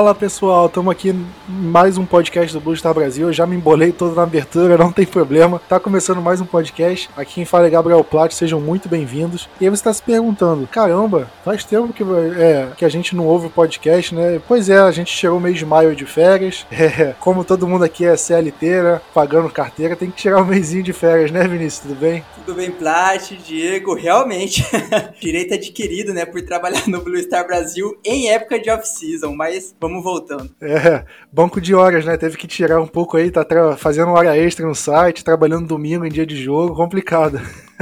Fala pessoal, estamos aqui em mais um podcast do Blue Star Brasil. Eu já me embolei todo na abertura, não tem problema. Tá começando mais um podcast. Aqui quem fala é Gabriel Platt, sejam muito bem-vindos. E aí você está se perguntando, caramba, faz tempo que a gente não ouve o podcast, né? Pois é, a gente chegou o mês de maio de férias. Como todo mundo aqui é CLT, né? Pagando carteira, tem que tirar um mêsinho de férias, né, Vinícius? Tudo bem? Tudo bem, Platt, Diego, realmente, direito adquirido, né, por trabalhar no Blue Star Brasil em época de off-season, mas vamos voltando. Banco de horas, né, teve que tirar um pouco aí, tá fazendo hora extra no site, trabalhando domingo em dia de jogo, complicado.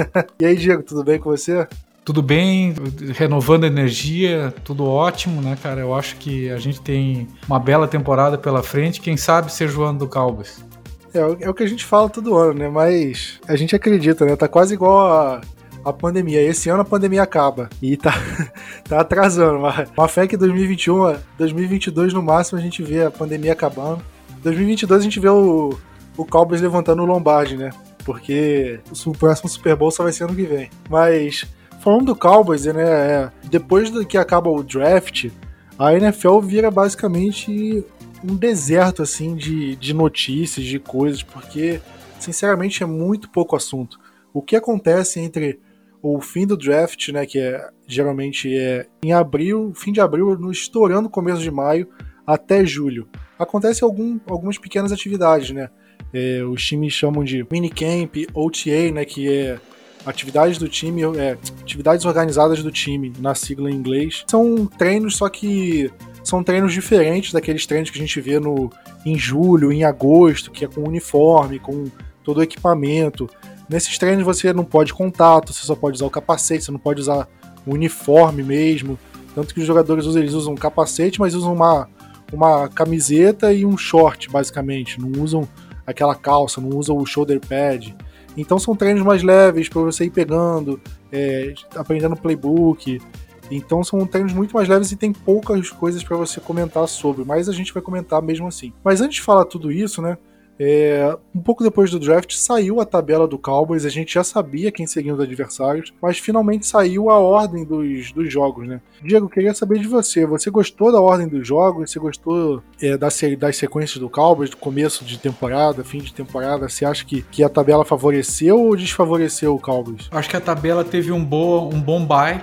E aí, Diego, tudo bem com você? Tudo bem, renovando energia, tudo ótimo, né, cara? Eu acho que a gente tem uma bela temporada pela frente, quem sabe seja o ano do Cowboys. É o que a gente fala todo ano, né? Mas a gente acredita, né? Tá quase igual a pandemia. Esse ano a pandemia acaba. E tá atrasando. Uma fé que 2021, 2022 no máximo a gente vê a pandemia acabando. 2022 a gente vê o Cowboys levantando o Lombardi, né? Porque o próximo Super Bowl só vai ser ano que vem. Mas falando do Cowboys, né? Depois que acaba o draft, a NFL vira basicamente um deserto, assim, de notícias, de coisas, porque, sinceramente, é muito pouco assunto. O que acontece entre o fim do draft, né, que geralmente é em abril, fim de abril, estourando o começo de maio, até julho. Acontece algumas pequenas atividades, né? Os times chamam de minicamp, OTA, né, que é atividades do time, atividades organizadas do time, na sigla em inglês. São treinos, só que são treinos diferentes daqueles treinos que a gente vê em julho, em agosto, que é com uniforme, com todo o equipamento. Nesses treinos você não pode contato, você só pode usar o capacete, você não pode usar o uniforme mesmo. Tanto que os jogadores eles usam um capacete, mas usam uma camiseta e um short, basicamente. Não usam aquela calça, não usam o shoulder pad. Então são treinos mais leves para você ir pegando, aprendendo playbook. Então são treinos muito mais leves e tem poucas coisas para você comentar sobre, mas a gente vai comentar mesmo assim. Mas antes de falar tudo isso, né, um pouco depois do draft saiu a tabela do Cowboys, a gente já sabia quem seriam os adversários, mas finalmente saiu a ordem dos jogos, né. Diego, eu queria saber de você gostou da ordem dos jogos? Você gostou das sequências do Cowboys, do começo de temporada, fim de temporada? Você acha que a tabela favoreceu ou desfavoreceu o Cowboys? Acho que a tabela teve um bom bye,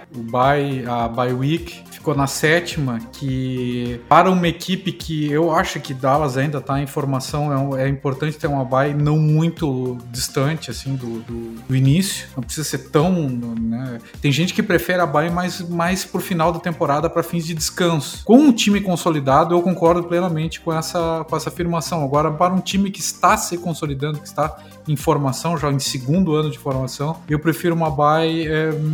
a bye week, ficou na 7ª, que para uma equipe que eu acho que Dallas ainda está em formação, é importante ter uma bye não muito distante assim do início, não precisa ser tão, né? Tem gente que prefere a bye mais pro final da temporada para fins de descanso. Com um time consolidado, eu concordo plenamente com essa afirmação. Agora, para um time que está se consolidando, que está em formação, já em segundo ano de formação, eu prefiro uma bye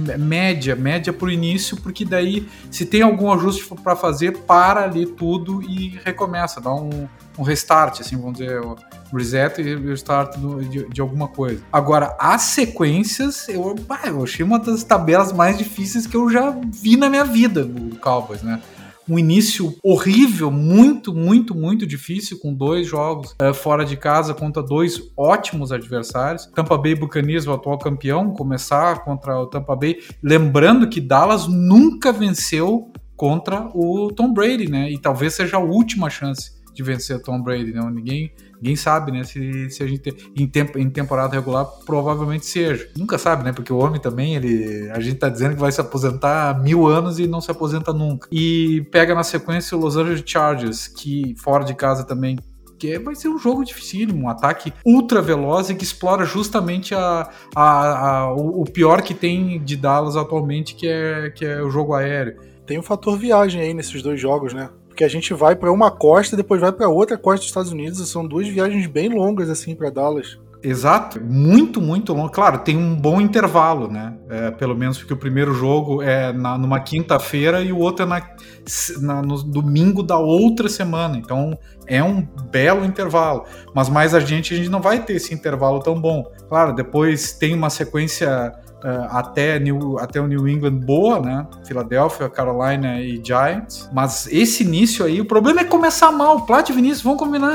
média pro início, porque daí, se tem algum ajuste para fazer, para ali tudo e recomeça, dá um restart, assim, vamos dizer, reset e restart de alguma coisa. Agora, as sequências, eu achei uma das tabelas mais difíceis que eu já vi na minha vida no Cowboys, né? Um início horrível, muito, muito, muito difícil, com 2 jogos fora de casa contra 2 ótimos adversários. Tampa Bay Buccaneers, o atual campeão, começar contra o Tampa Bay. Lembrando que Dallas nunca venceu contra o Tom Brady, né? E talvez seja a última chance de vencer o Tom Brady, né? Ninguém sabe, né? Se a gente em temporada regular, provavelmente seja. Nunca sabe, né? Porque o homem também, a gente tá dizendo que vai se aposentar há 1000 anos e não se aposenta nunca. E pega na sequência o Los Angeles Chargers, que fora de casa também, que vai ser um jogo dificílimo, um ataque ultra veloz e que explora justamente o pior que tem de Dallas atualmente, que é o jogo aéreo. Tem um fator viagem aí nesses 2 jogos, né? Porque a gente vai para uma costa e depois vai para outra costa dos Estados Unidos. E são 2 viagens bem longas, assim, para Dallas. Exato, muito, muito longo. Claro, tem um bom intervalo, né? Pelo menos porque o primeiro jogo é numa quinta-feira e o outro é no domingo da outra semana. Então é um belo intervalo. Mas mais a gente não vai ter esse intervalo tão bom. Claro, depois tem uma sequência até o New England boa, né? Philadelphia, Carolina e Giants. Mas esse início aí, o problema é começar mal. Platt e Vinícius vão combinar.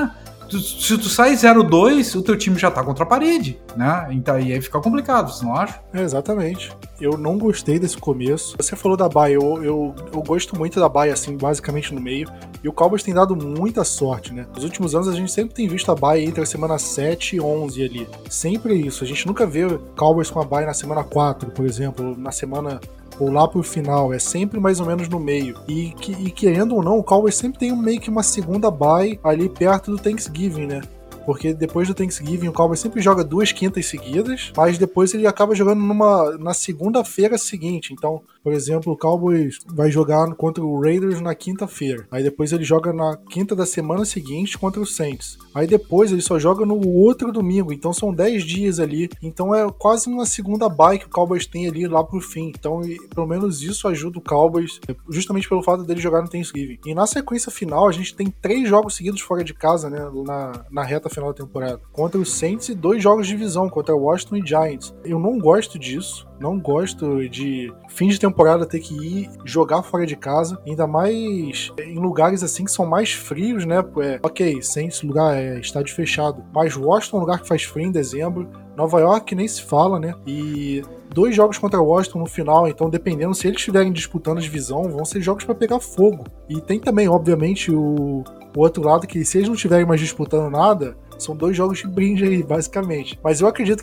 Se tu sai 0-2, o teu time já tá contra a parede, né? Então aí fica complicado, você não acha? Exatamente. Eu não gostei desse começo. Você falou da bye, eu gosto muito da bye, assim, basicamente no meio. E o Cowboys tem dado muita sorte, né? Nos últimos anos a gente sempre tem visto a bye entre a semana 7 e 11 ali. Sempre isso. A gente nunca vê o Cowboys com a bye na semana 4, por exemplo, na semana... ou lá pro final, é sempre mais ou menos no meio. E querendo ou não, o Cowboys sempre tem meio que uma segunda bye ali perto do Thanksgiving, né? Porque depois do Thanksgiving o Cowboys sempre joga 2 quintas seguidas, mas depois ele acaba jogando na segunda-feira seguinte. Então, por exemplo, o Cowboys vai jogar contra o Raiders na quinta-feira. Aí depois ele joga na quinta da semana seguinte contra o Saints. Aí depois ele só joga no outro domingo. Então são 10 dias ali. Então é quase uma segunda bye que o Cowboys tem ali lá pro fim. Então pelo menos isso ajuda o Cowboys, justamente pelo fato dele jogar no Thanksgiving. E na sequência final a gente tem 3 jogos seguidos fora de casa, né? Na reta final da temporada. Contra o Saints e 2 jogos de divisão, contra Washington e Giants. Eu não gosto disso. Não gosto de fim de temporada ter que ir jogar fora de casa, ainda mais em lugares assim que são mais frios, né? Ok, Saints lugar estádio fechado, mas Washington é um lugar que faz frio em dezembro, Nova York nem se fala, né? E 2 jogos contra Washington no final, então dependendo se eles estiverem disputando a divisão, vão ser jogos para pegar fogo. E tem também, obviamente, o outro lado que se eles não estiverem mais disputando nada, são 2 jogos de brinde aí, basicamente. Mas eu acredito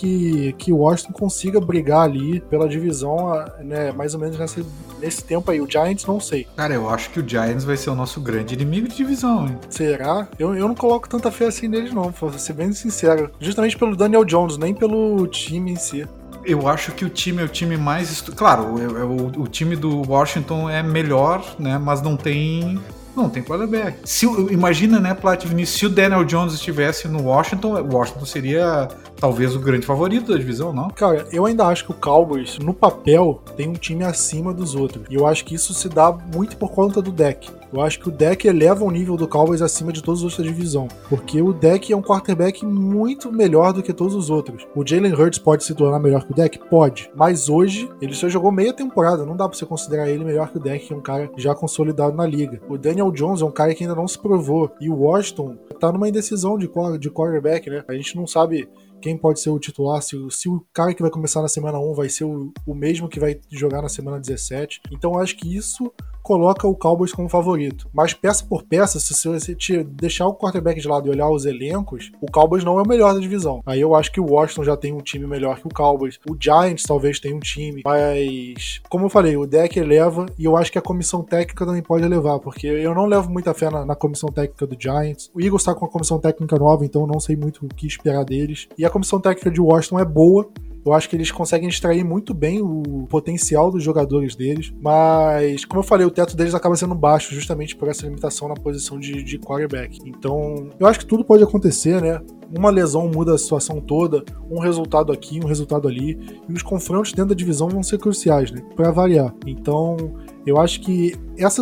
que o Washington consiga brigar ali pela divisão, né, mais ou menos nesse tempo aí. O Giants, não sei. Cara, eu acho que o Giants vai ser o nosso grande inimigo de divisão, hein? Será? Eu não coloco tanta fé assim neles, não, pra ser bem sincero. Justamente pelo Daniel Jones, nem pelo time em si. Eu acho que o time é o time mais... Claro, o time do Washington é melhor, né, mas não tem quarterback. Imagina, né, Plat, Vinícius, se o Daniel Jones estivesse no Washington, o Washington seria talvez o grande favorito da divisão, não? Cara, eu ainda acho que o Cowboys, no papel, tem um time acima dos outros. E eu acho que isso se dá muito por conta do deck. Eu acho que o deck eleva o nível do Cowboys acima de todos os outros da divisão. Porque o deck é um quarterback muito melhor do que todos os outros. O Jalen Hurts pode se tornar melhor que o deck? Pode. Mas hoje, ele só jogou meia temporada. Não dá pra você considerar ele melhor que o deck, que é um cara já consolidado na liga. O Daniel Jones é um cara que ainda não se provou. E o Washington tá numa indecisão de quarterback, né? A gente não sabe quem pode ser o titular, se o cara que vai começar na semana 1 vai ser o mesmo que vai jogar na semana 17. Então eu acho que isso coloca o Cowboys como favorito. Mas peça por peça, se você deixar o quarterback de lado e olhar os elencos, o Cowboys não é o melhor da divisão. Aí eu acho que o Washington já tem um time melhor que o Cowboys. O Giants talvez tenha um time, mas como eu falei, o deck eleva e eu acho que a comissão técnica também pode elevar, porque eu não levo muita fé na comissão técnica do Giants. O Eagles tá com uma comissão técnica nova, então eu não sei muito o que esperar deles. E a comissão técnica de Washington é boa. Eu acho que eles conseguem extrair muito bem o potencial dos jogadores deles, mas, como eu falei, o teto deles acaba sendo baixo justamente por essa limitação na posição de quarterback. Então, eu acho que tudo pode acontecer, né? Uma lesão muda a situação toda, um resultado aqui, um resultado ali, e os confrontos dentro da divisão vão ser cruciais, né? Pra variar. Então, eu acho que essa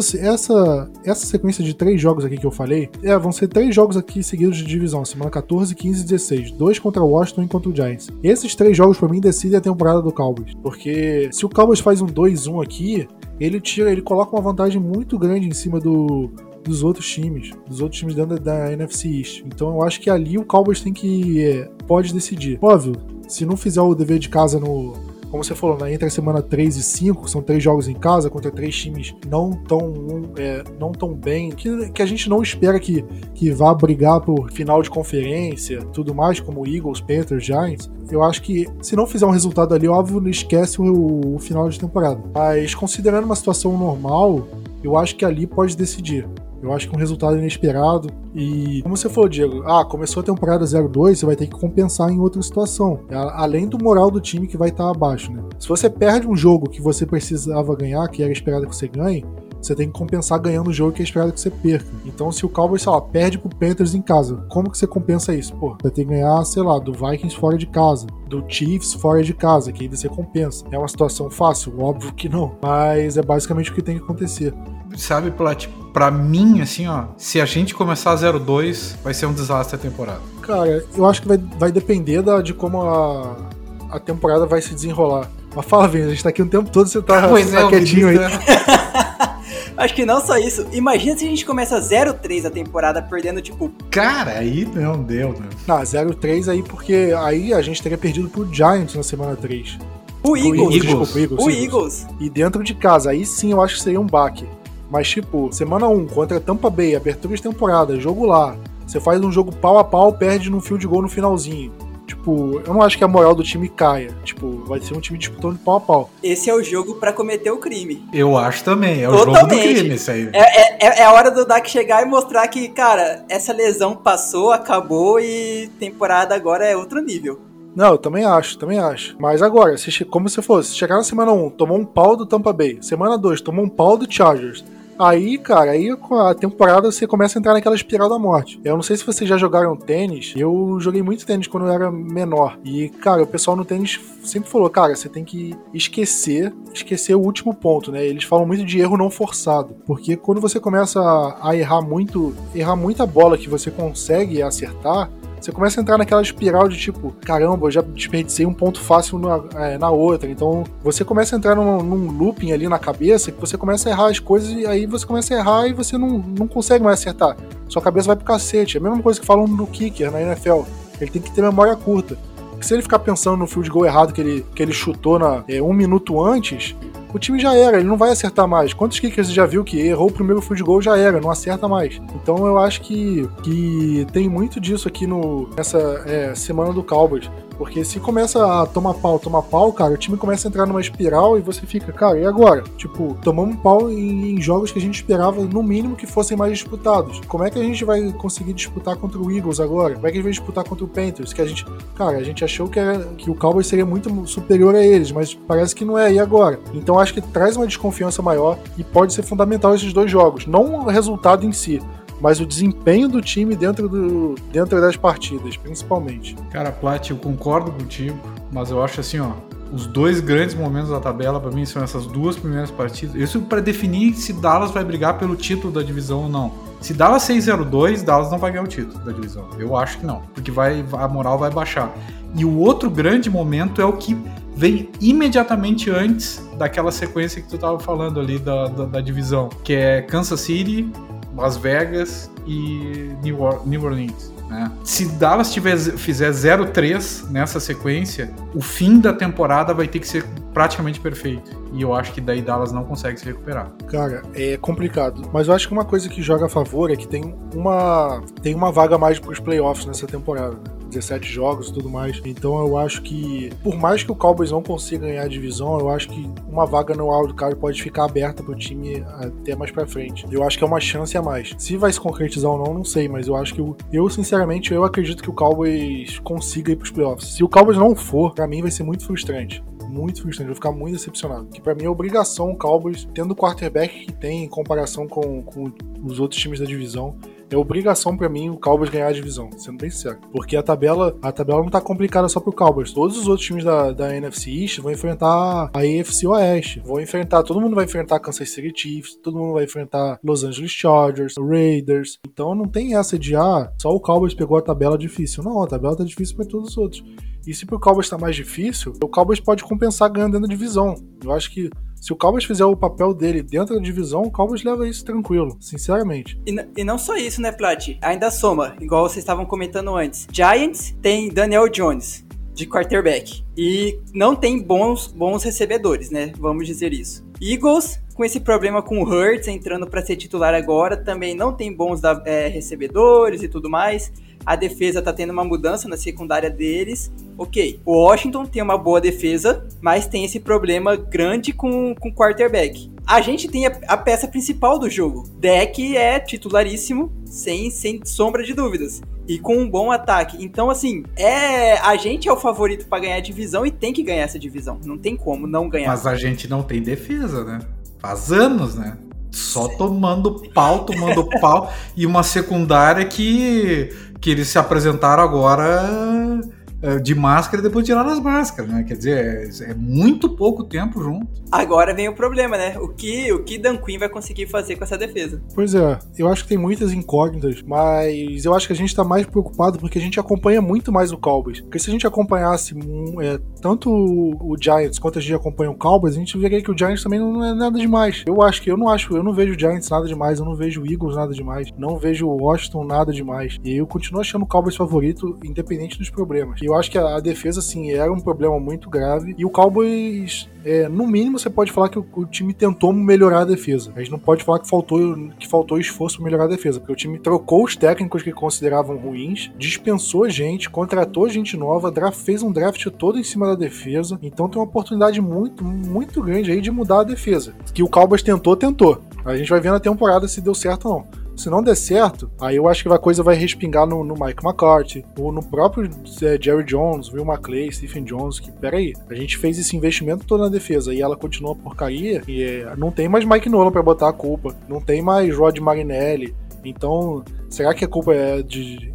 sequência de 3 jogos aqui que eu falei, vão ser 3 jogos aqui seguidos de divisão, semana 14, 15 e 16. 2 contra o Washington e contra o Giants. Esses 3 jogos, pra mim, decidem a temporada do Cowboys. Porque se o Cowboys faz um 2-1 aqui, ele coloca uma vantagem muito grande em cima dos outros times dentro da NFC East. Então eu acho que ali o Cowboys pode decidir. Óbvio, se não fizer o dever de casa como você falou, entre a semana 3 e 5, são 3 jogos em casa contra 3 times não tão bem, que a gente não espera que vá brigar por final de conferência, tudo mais, como Eagles, Panthers, Giants. Eu acho que se não fizer um resultado ali, óbvio, não esquece o final de temporada. Mas considerando uma situação normal, eu acho que ali pode decidir. Eu acho que um resultado inesperado. E como você falou, Diego, começou a temporada 0-2, você vai ter que compensar em outra situação. Além do moral do time que vai estar abaixo, né? Se você perde um jogo que você precisava ganhar, que era esperado que você ganhe, você tem que compensar ganhando o jogo que é esperado que você perca. Então, se o Cowboys, sei lá, perde pro Panthers em casa, como que você compensa isso? Pô, vai ter que ganhar, sei lá, do Vikings fora de casa, do Chiefs fora de casa, que ainda você compensa. É uma situação fácil? Óbvio que não. Mas é basicamente o que tem que acontecer. Sabe, Plat, pra mim, assim, ó, se a gente começar 0-2, vai ser um desastre a temporada. Cara, eu acho que vai depender de como a temporada vai se desenrolar. Mas fala, Vini, a gente tá aqui o tempo todo, você tá quietinho aí. Acho que não só isso. Imagina se a gente começa 0-3 a temporada, perdendo, tipo... Cara, aí não deu, né? Não, 0-3 aí, porque aí a gente teria perdido pro Giants na semana 3. O Eagles. Desculpa, o Eagles. E dentro de casa, aí sim eu acho que seria um baque. Mas, tipo, semana 1 contra Tampa Bay, abertura de temporada, jogo lá. Você faz um jogo pau a pau, perde num field goal no finalzinho. Tipo, eu não acho que a moral do time caia. Tipo, vai ser um time disputando pau a pau. Esse é o jogo pra cometer o crime. Eu acho também, é o Totalmente. jogo do crime isso aí. É a hora do Dak chegar e mostrar que, cara, essa lesão passou, acabou e temporada agora é outro nível. Não, eu também acho. Mas agora, como você falou, se chegar na semana 1, tomou um pau do Tampa Bay. Semana 2, tomou um pau do Chargers. Aí, cara, com a temporada você começa a entrar naquela espiral da morte. Eu não sei se vocês já jogaram tênis. Eu joguei muito tênis quando eu era menor. E, cara, o pessoal no tênis sempre falou, cara, você tem que esquecer o último ponto, né? Eles falam muito de erro não forçado. Porque quando você começa a errar muita bola que você consegue acertar, você começa a entrar naquela espiral de tipo, caramba, eu já desperdicei um ponto fácil na outra. Então você começa a entrar num looping ali na cabeça que você começa a errar as coisas e aí você começa a errar e você não consegue mais acertar. Sua cabeça vai pro cacete. É a mesma coisa que falam do kicker na NFL. Ele tem que ter memória curta. Porque se ele ficar pensando no field goal errado que ele chutou um minuto antes, o time já era, ele não vai acertar mais. Quantos kickers você já viu que errou o primeiro field goal, já era, não acerta mais. Então eu acho que tem muito disso aqui nessa semana do Cowboys. Porque se começa a tomar pau, cara, o time começa a entrar numa espiral e você fica, cara, e agora? Tipo, tomamos pau em jogos que a gente esperava, no mínimo, que fossem mais disputados. Como é que a gente vai conseguir disputar contra o Eagles agora? Como é que a gente vai disputar contra o Panthers? Que a gente achou que o Cowboys seria muito superior a eles, mas parece que não é, e agora? Então acho que traz uma desconfiança maior e pode ser fundamental esses dois jogos. Não o resultado em si, mas o desempenho do time dentro das partidas, principalmente. Cara, Plat, eu concordo contigo, mas eu acho assim, ó, os dois grandes momentos da tabela pra mim são essas duas primeiras partidas. Isso pra definir se Dallas vai brigar pelo título da divisão ou não. Se Dallas 6-0-2, Dallas não vai ganhar o título da divisão. Eu acho que não, porque a moral vai baixar. E o outro grande momento é o que vem imediatamente antes daquela sequência que tu tava falando ali da divisão, que é Kansas City, Las Vegas e New Orleans, né? Se Dallas fizer 0-3 nessa sequência, o fim da temporada vai ter que ser praticamente perfeito. E eu acho que daí Dallas não consegue se recuperar. Cara, é complicado. Mas eu acho que uma coisa que joga a favor é que tem uma vaga a mais pros playoffs nessa temporada, né? 17 jogos e tudo mais. Então eu acho que, por mais que o Cowboys não consiga ganhar a divisão, eu acho que uma vaga no wildcard pode ficar aberta pro time até mais pra frente. Eu acho que é uma chance a mais. Se vai se concretizar ou não sei, mas eu acho que sinceramente, eu acredito que o Cowboys consiga ir pros playoffs. Se o Cowboys não for, pra mim vai ser muito frustrante. Muito frustrante, eu vou ficar muito decepcionado. Porque pra mim é obrigação o Cowboys, tendo o quarterback que tem em comparação com os outros times da divisão, é obrigação pra mim o Cowboys ganhar a divisão, sendo bem sincero. Porque a tabela não tá complicada só pro Cowboys. Todos os outros times da NFC East vão enfrentar a AFC Oeste. Todo mundo vai enfrentar Kansas City Chiefs, todo mundo vai enfrentar Los Angeles Chargers, Raiders. Então não tem essa de, só o Cowboys pegou a tabela difícil. Não, a tabela tá difícil pra todos os outros. E se pro Cowboys tá mais difícil, o Cowboys pode compensar ganhando dentro da divisão. Eu acho que se o Cowboys fizer o papel dele dentro da divisão, o Cowboys leva isso tranquilo, sinceramente. E não só isso, né, Plat? Ainda soma, igual vocês estavam comentando antes. Giants tem Daniel Jones de quarterback e não tem bons recebedores, né? Vamos dizer isso. Eagles, com esse problema com o Hurts entrando para ser titular agora, também não tem bons recebedores e tudo mais. A defesa tá tendo uma mudança na secundária deles. Ok, o Washington tem uma boa defesa, mas tem esse problema grande com o quarterback. A gente tem a peça principal do jogo. Dak é titularíssimo, sem sombra de dúvidas. E com um bom ataque. Então, assim, a gente é o favorito pra ganhar a divisão e tem que ganhar essa divisão. Não tem como não ganhar. Mas a gente não tem defesa, né? Faz anos, né? Só tomando pau. E uma secundária que eles se apresentaram agora de máscara e depois tiraram as máscaras, né? Quer dizer, é muito pouco tempo junto. Agora vem o problema, né? O que Dan Quinn vai conseguir fazer com essa defesa? Pois é, eu acho que tem muitas incógnitas, mas eu acho que a gente tá mais preocupado porque a gente acompanha muito mais o Cowboys. Porque se a gente acompanhasse tanto o Giants quanto a gente acompanha o Cowboys, a gente veria que o Giants também não é nada demais. Eu não vejo o Giants nada demais, eu não vejo o Eagles nada demais, não vejo o Washington nada demais. E eu continuo achando o Cowboys favorito, independente dos problemas. E eu acho que a defesa, assim, era um problema muito grave. E o Cowboys, no mínimo, você pode falar que o time tentou melhorar a defesa. A gente não pode falar que faltou esforço para melhorar a defesa, porque o time trocou os técnicos que consideravam ruins, dispensou gente, contratou gente nova, fez um draft todo em cima da defesa. Então tem uma oportunidade muito, muito grande aí de mudar a defesa. Que o Cowboys tentou. A gente vai ver na temporada se deu certo ou não. Se não der certo, aí eu acho que a coisa vai respingar no Mike McCarthy, ou no próprio Jerry Jones, Will McClay, Stephen Jones, que peraí, a gente fez esse investimento todo na defesa e ela continua porcaria, e não tem mais Mike Nolan pra botar a culpa, não tem mais Rod Marinelli, então será que a culpa é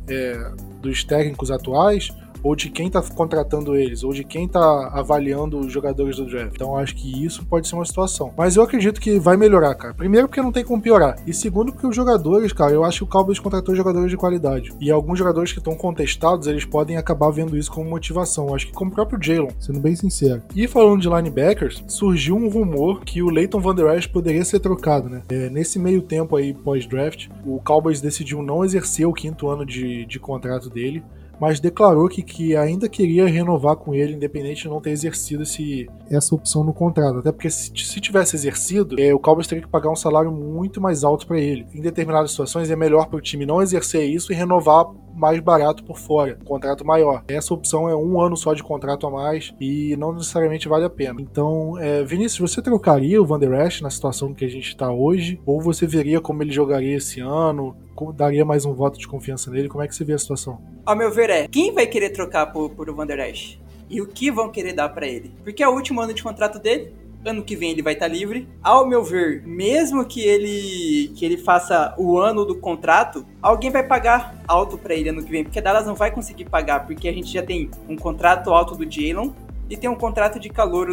dos técnicos atuais? Ou de quem tá contratando eles, ou de quem tá avaliando os jogadores do draft. Então acho que isso pode ser uma situação. Mas eu acredito que vai melhorar, cara. Primeiro porque não tem como piorar. E segundo porque os jogadores, cara, eu acho que o Cowboys contratou jogadores de qualidade. E alguns jogadores que estão contestados, eles podem acabar vendo isso como motivação. Eu acho que como o próprio Jalen, sendo bem sincero. E falando de linebackers, surgiu um rumor que o Leighton Vander Esch poderia ser trocado, né? Nesse meio tempo aí, pós-draft, o Cowboys decidiu não exercer o 5º ano de contrato dele, mas declarou que ainda queria renovar com ele, independente de não ter exercido essa opção no contrato. Até porque se tivesse exercido, o Cowboys teria que pagar um salário muito mais alto para ele. Em determinadas situações é melhor para o time não exercer isso e renovar mais barato por fora, um contrato maior. Essa opção é 1 ano só de contrato a mais e não necessariamente vale a pena. Então, Vinícius, você trocaria o Vander Esch na situação que a gente está hoje? Ou você veria como ele jogaria esse ano? Daria mais um voto de confiança nele? Como é que você vê a situação? Ao meu ver, quem vai querer trocar por o Vander Esch? E o que vão querer dar para ele? Porque é o último ano de contrato dele. Ano que vem ele vai estar livre. Ao meu ver, mesmo que ele faça o ano do contrato, alguém vai pagar alto para ele ano que vem, porque a Dallas não vai conseguir pagar, porque a gente já tem um contrato alto do Jalen e tem um contrato de calouro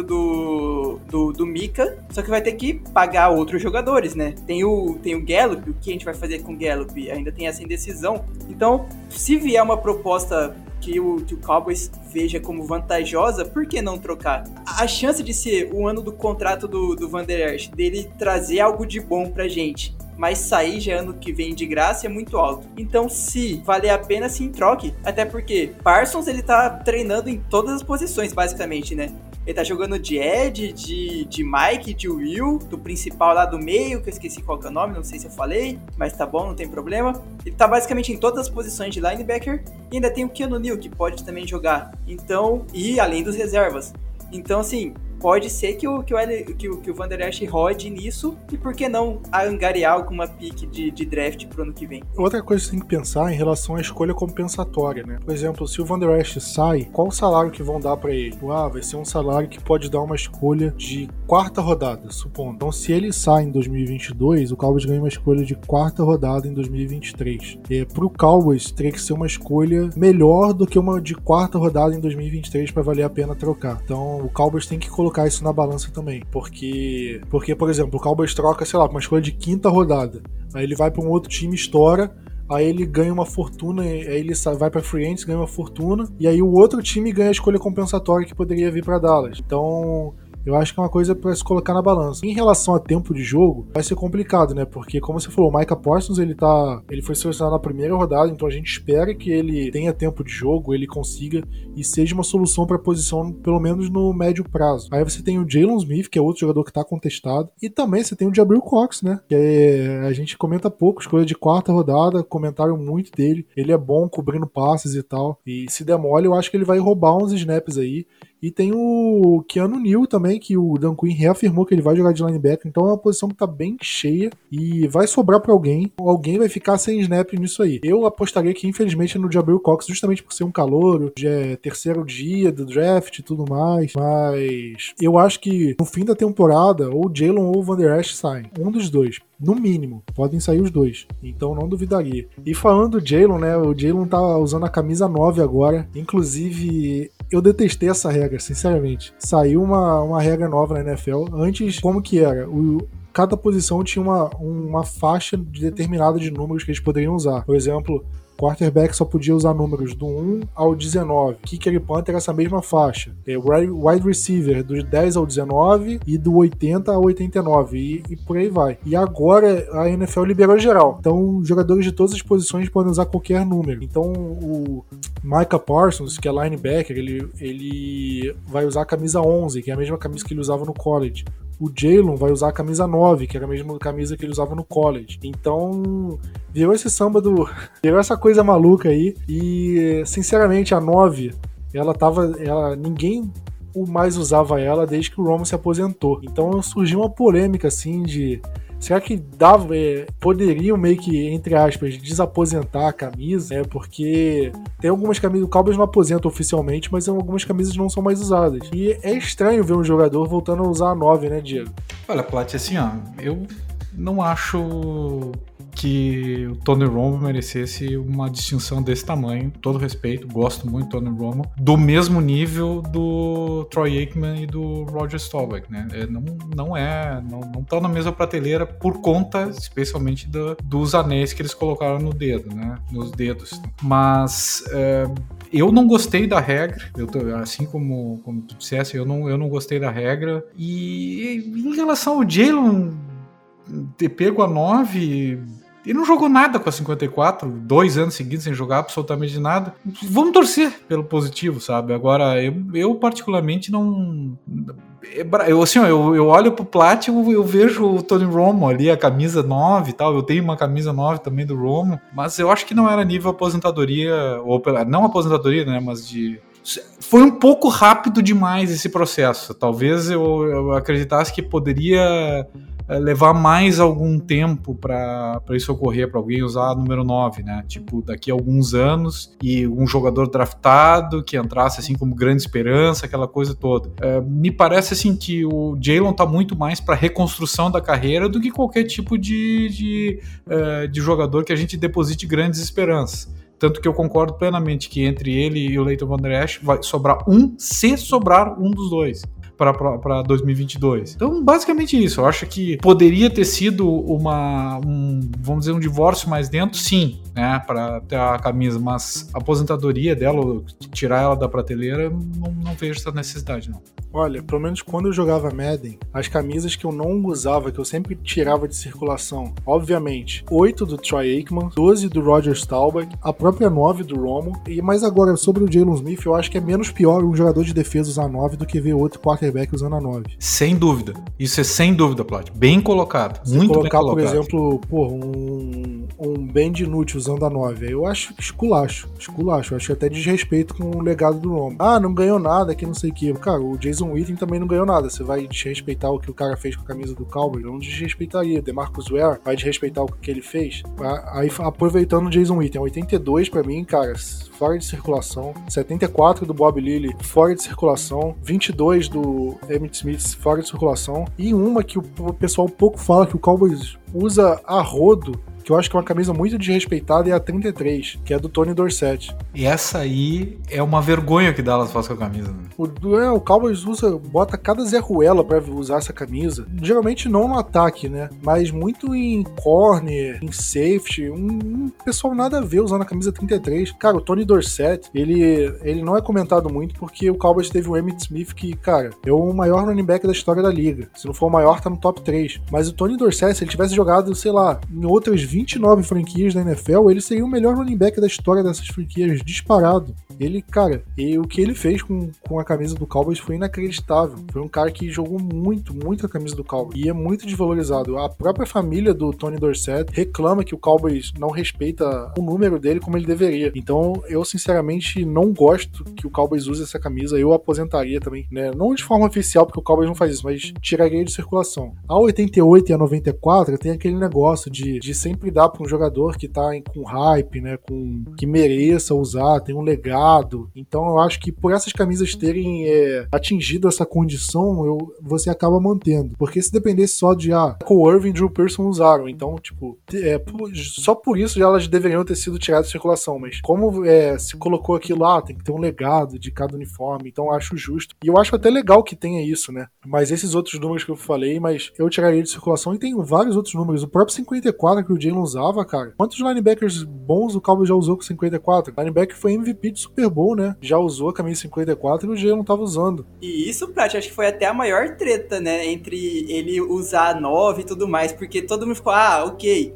do Mika, só que vai ter que pagar outros jogadores, né? Tem o Gallup, o que a gente vai fazer com o Gallup? Ainda tem essa indecisão. Então, se vier uma proposta que o Cowboys veja como vantajosa, por que não trocar? A chance de ser o ano do contrato do Vander Esch, dele trazer algo de bom pra gente, mas sair já ano que vem de graça é muito alto. Então, se valer a pena, sim, troque. Até porque Parsons, ele tá treinando em todas as posições, basicamente, né? Ele tá jogando de Ed, de Mike, de Will, do principal lá do meio, que eu esqueci qual que é o nome, não sei se eu falei, mas tá bom, não tem problema. Ele tá basicamente em todas as posições de linebacker, e ainda tem o Keanu Neal, que pode também jogar. Então, e além dos reservas. Então, assim, pode ser que o Vander Esch rode nisso, e por que não angariar alguma pick de draft pro ano que vem? Outra coisa que você tem que pensar em relação à escolha compensatória, né? Por exemplo, se o Vander Esch sai, qual o salário que vão dar pra ele? Vai ser um salário que pode dar uma escolha de 4ª rodada, supondo. Então, se ele sai em 2022, o Cowboys ganha uma escolha de 4ª rodada em 2023. Pro Cowboys, teria que ser uma escolha melhor do que uma de 4ª rodada em 2023 pra valer a pena trocar. Então, o Cowboys tem que colocar isso na balança também, porque por exemplo, o Cowboys troca, sei lá, uma escolha de 5ª rodada, aí ele vai para um outro time, estoura, aí ele ganha uma fortuna, aí ele vai para free agents, ganha uma fortuna, e aí o outro time ganha a escolha compensatória que poderia vir para Dallas. Então, eu acho que é uma coisa para se colocar na balança. Em relação a tempo de jogo, vai ser complicado, né? Porque, como você falou, o Micah Parsons, ele foi selecionado na primeira rodada, então a gente espera que ele tenha tempo de jogo, ele consiga e seja uma solução para a posição, pelo menos no médio prazo. Aí você tem o Jalen Smith, que é outro jogador que está contestado, e também você tem o Jabril Cox, né? Que a gente comenta pouco, escolha de 4ª rodada, comentaram muito dele. Ele é bom cobrindo passes e tal, e se der mole, eu acho que ele vai roubar uns snaps aí E tem o Keanu Neal também, que o Dan Quinn reafirmou que ele vai jogar de linebacker, então é uma posição que tá bem cheia e vai sobrar pra alguém. Alguém vai ficar sem snap nisso aí. Eu apostaria que, infelizmente, é no Jabril Cox, justamente por ser um calouro, já é terceiro dia do draft e tudo mais, mas eu acho que no fim da temporada, ou o Jalen ou o Van Der Esch saem. Um dos dois. No mínimo, podem sair os dois. Então não duvidaria. E falando do Jalen, né? O Jalen tá usando a camisa 9 agora. Inclusive, eu detestei essa regra, sinceramente. Saiu uma regra nova na NFL. Antes, como que era? Cada posição tinha uma faixa determinada de números que eles poderiam usar. Por exemplo, quarterback só podia usar números do 1 ao 19. Kicker e punter essa mesma faixa. Wide receiver do 10 ao 19 e do 80 ao 89 e por aí vai. E agora a NFL liberou geral. Então jogadores de todas as posições podem usar qualquer número. Então o Micah Parsons, que é linebacker, ele vai usar a camisa 11, que é a mesma camisa que ele usava no college. O Jalen vai usar a camisa 9, que era a mesma camisa que ele usava no college. Então, virou esse samba virou essa coisa maluca aí. E, sinceramente, a 9, ninguém mais usava ela desde que o Romo se aposentou. Então, surgiu uma polêmica, assim, de... Será que poderiam meio que, entre aspas, desaposentar a camisa? Porque tem algumas camisas, o Cowboys não aposenta oficialmente, mas algumas camisas não são mais usadas. E é estranho ver um jogador voltando a usar a 9, né, Diego? Olha, Plat, assim, ó, eu não acho que o Tony Romo merecesse uma distinção desse tamanho. Todo respeito, gosto muito do Tony Romo. Do mesmo nível do Troy Aikman e do Roger Staubach, né? Não estão na mesma prateleira por conta, especialmente, dos anéis que eles colocaram no dedo, né? Nos dedos. Mas... eu não gostei da regra, assim como tu dissesse, eu não gostei da regra. E em relação ao Jalen ter pego a 9, ele não jogou nada com a 54, 2 anos seguidos sem jogar absolutamente nada. Vamos torcer pelo positivo, sabe? Agora, eu particularmente não... Eu olho pro Plat, eu vejo o Tony Romo ali, a camisa 9 e tal. Eu tenho uma camisa 9 também do Romo, mas eu acho que não era nível aposentadoria, ou não aposentadoria, né, mas foi um pouco rápido demais esse processo. Talvez eu acreditasse que poderia levar mais algum tempo para isso ocorrer, para alguém usar a número 9, né? Tipo, daqui a alguns anos, e um jogador draftado que entrasse assim como grande esperança, aquela coisa toda. Me parece assim que o Jalen tá muito mais para reconstrução da carreira do que qualquer tipo de jogador que a gente deposite grandes esperanças. Tanto que eu concordo plenamente que entre ele e o Leighton Van Der Esch vai sobrar se sobrar um dos dois para 2022. Então, basicamente isso. Eu acho que poderia ter sido vamos dizer, um divórcio mais dentro, sim, né, para ter a camisa, mas a aposentadoria dela, tirar ela da prateleira, não vejo essa necessidade, não. Olha, pelo menos quando eu jogava Madden, as camisas que eu não usava, que eu sempre tirava de circulação, obviamente, 8 do Troy Aikman, 12 do Roger Staubach, a própria 9 do Romo, mas agora, sobre o Jalen Smith, eu acho que é menos pior um jogador de defesa usar 9 do que ver outro quarterback usando a 9. Sem dúvida. Isso é sem dúvida, Plat. Bem colocado. Se muito colocar, bem colocado. Por exemplo, um Ben DiNucci usando a 9, eu acho esculacho. Eu acho até desrespeito com o legado do Romo. Ah, não ganhou nada, que não sei o que. Cara, o Jason Witten também não ganhou nada. Você vai desrespeitar o que o cara fez com a camisa do Cowboys? Eu não desrespeitaria. DeMarcus Ware vai desrespeitar o que ele fez? Aí, aproveitando o Jason Witten, 82 pra mim, cara, fora de circulação. 74 do Bob Lilly, fora de circulação. 22 do Emmitt Smith, fora de circulação. E uma que o pessoal pouco fala, que o Cowboys usa a rodo, que eu acho que é uma camisa muito desrespeitada, é a 33, que é do Tony Dorsett. E essa aí é uma vergonha que Dallas faz com a camisa, né? O Cowboys bota cada Zé Ruela pra usar essa camisa. Geralmente não no ataque, né? Mas muito em corner, em safety. Um pessoal nada a ver usando a camisa 33. Cara, o Tony Dorsett, ele não é comentado muito porque o Cowboys teve o Emmitt Smith, que, cara, é o maior running back da história da liga. Se não for o maior, tá no top 3. Mas o Tony Dorsett, se ele tivesse jogado, sei lá, em outras vidas, 29 franquias da NFL, ele seria o melhor running back da história dessas franquias, disparado. Ele, cara, e o que ele fez com a camisa do Cowboys foi inacreditável. Foi um cara que jogou muito a camisa do Cowboys e é muito desvalorizado. A própria família do Tony Dorsett reclama que o Cowboys não respeita o número dele como ele deveria. Então, eu sinceramente não gosto que o Cowboys use essa camisa. Eu aposentaria também, né? Não de forma oficial, porque o Cowboys não faz isso, mas tiraria de circulação. A 88 e a 94 tem aquele negócio de sempre dar para um jogador que tá com hype, né? Que mereça usar, tem um legado. Então eu acho que por essas camisas terem atingido essa condição, você acaba mantendo. Porque se dependesse só de Michael Irvin e Drew Pearson usaram, então, tipo, só por isso já elas deveriam ter sido tiradas de circulação, mas como se colocou aquilo lá, tem que ter um legado de cada uniforme, então eu acho justo. E eu acho até legal que tenha isso, né? Mas esses outros números que eu falei, mas eu tiraria de circulação e tem vários outros números. O próprio 54 que o Jalen usava, cara. Quantos linebackers bons o Cowboys já usou com 54? O linebacker foi MVP de Super Bowl, né? Já usou a camisa 54 e o Jalen não tava usando. E isso, Prat, acho que foi até a maior treta, né? Entre ele usar a 9 e tudo mais, porque todo mundo ficou, ok,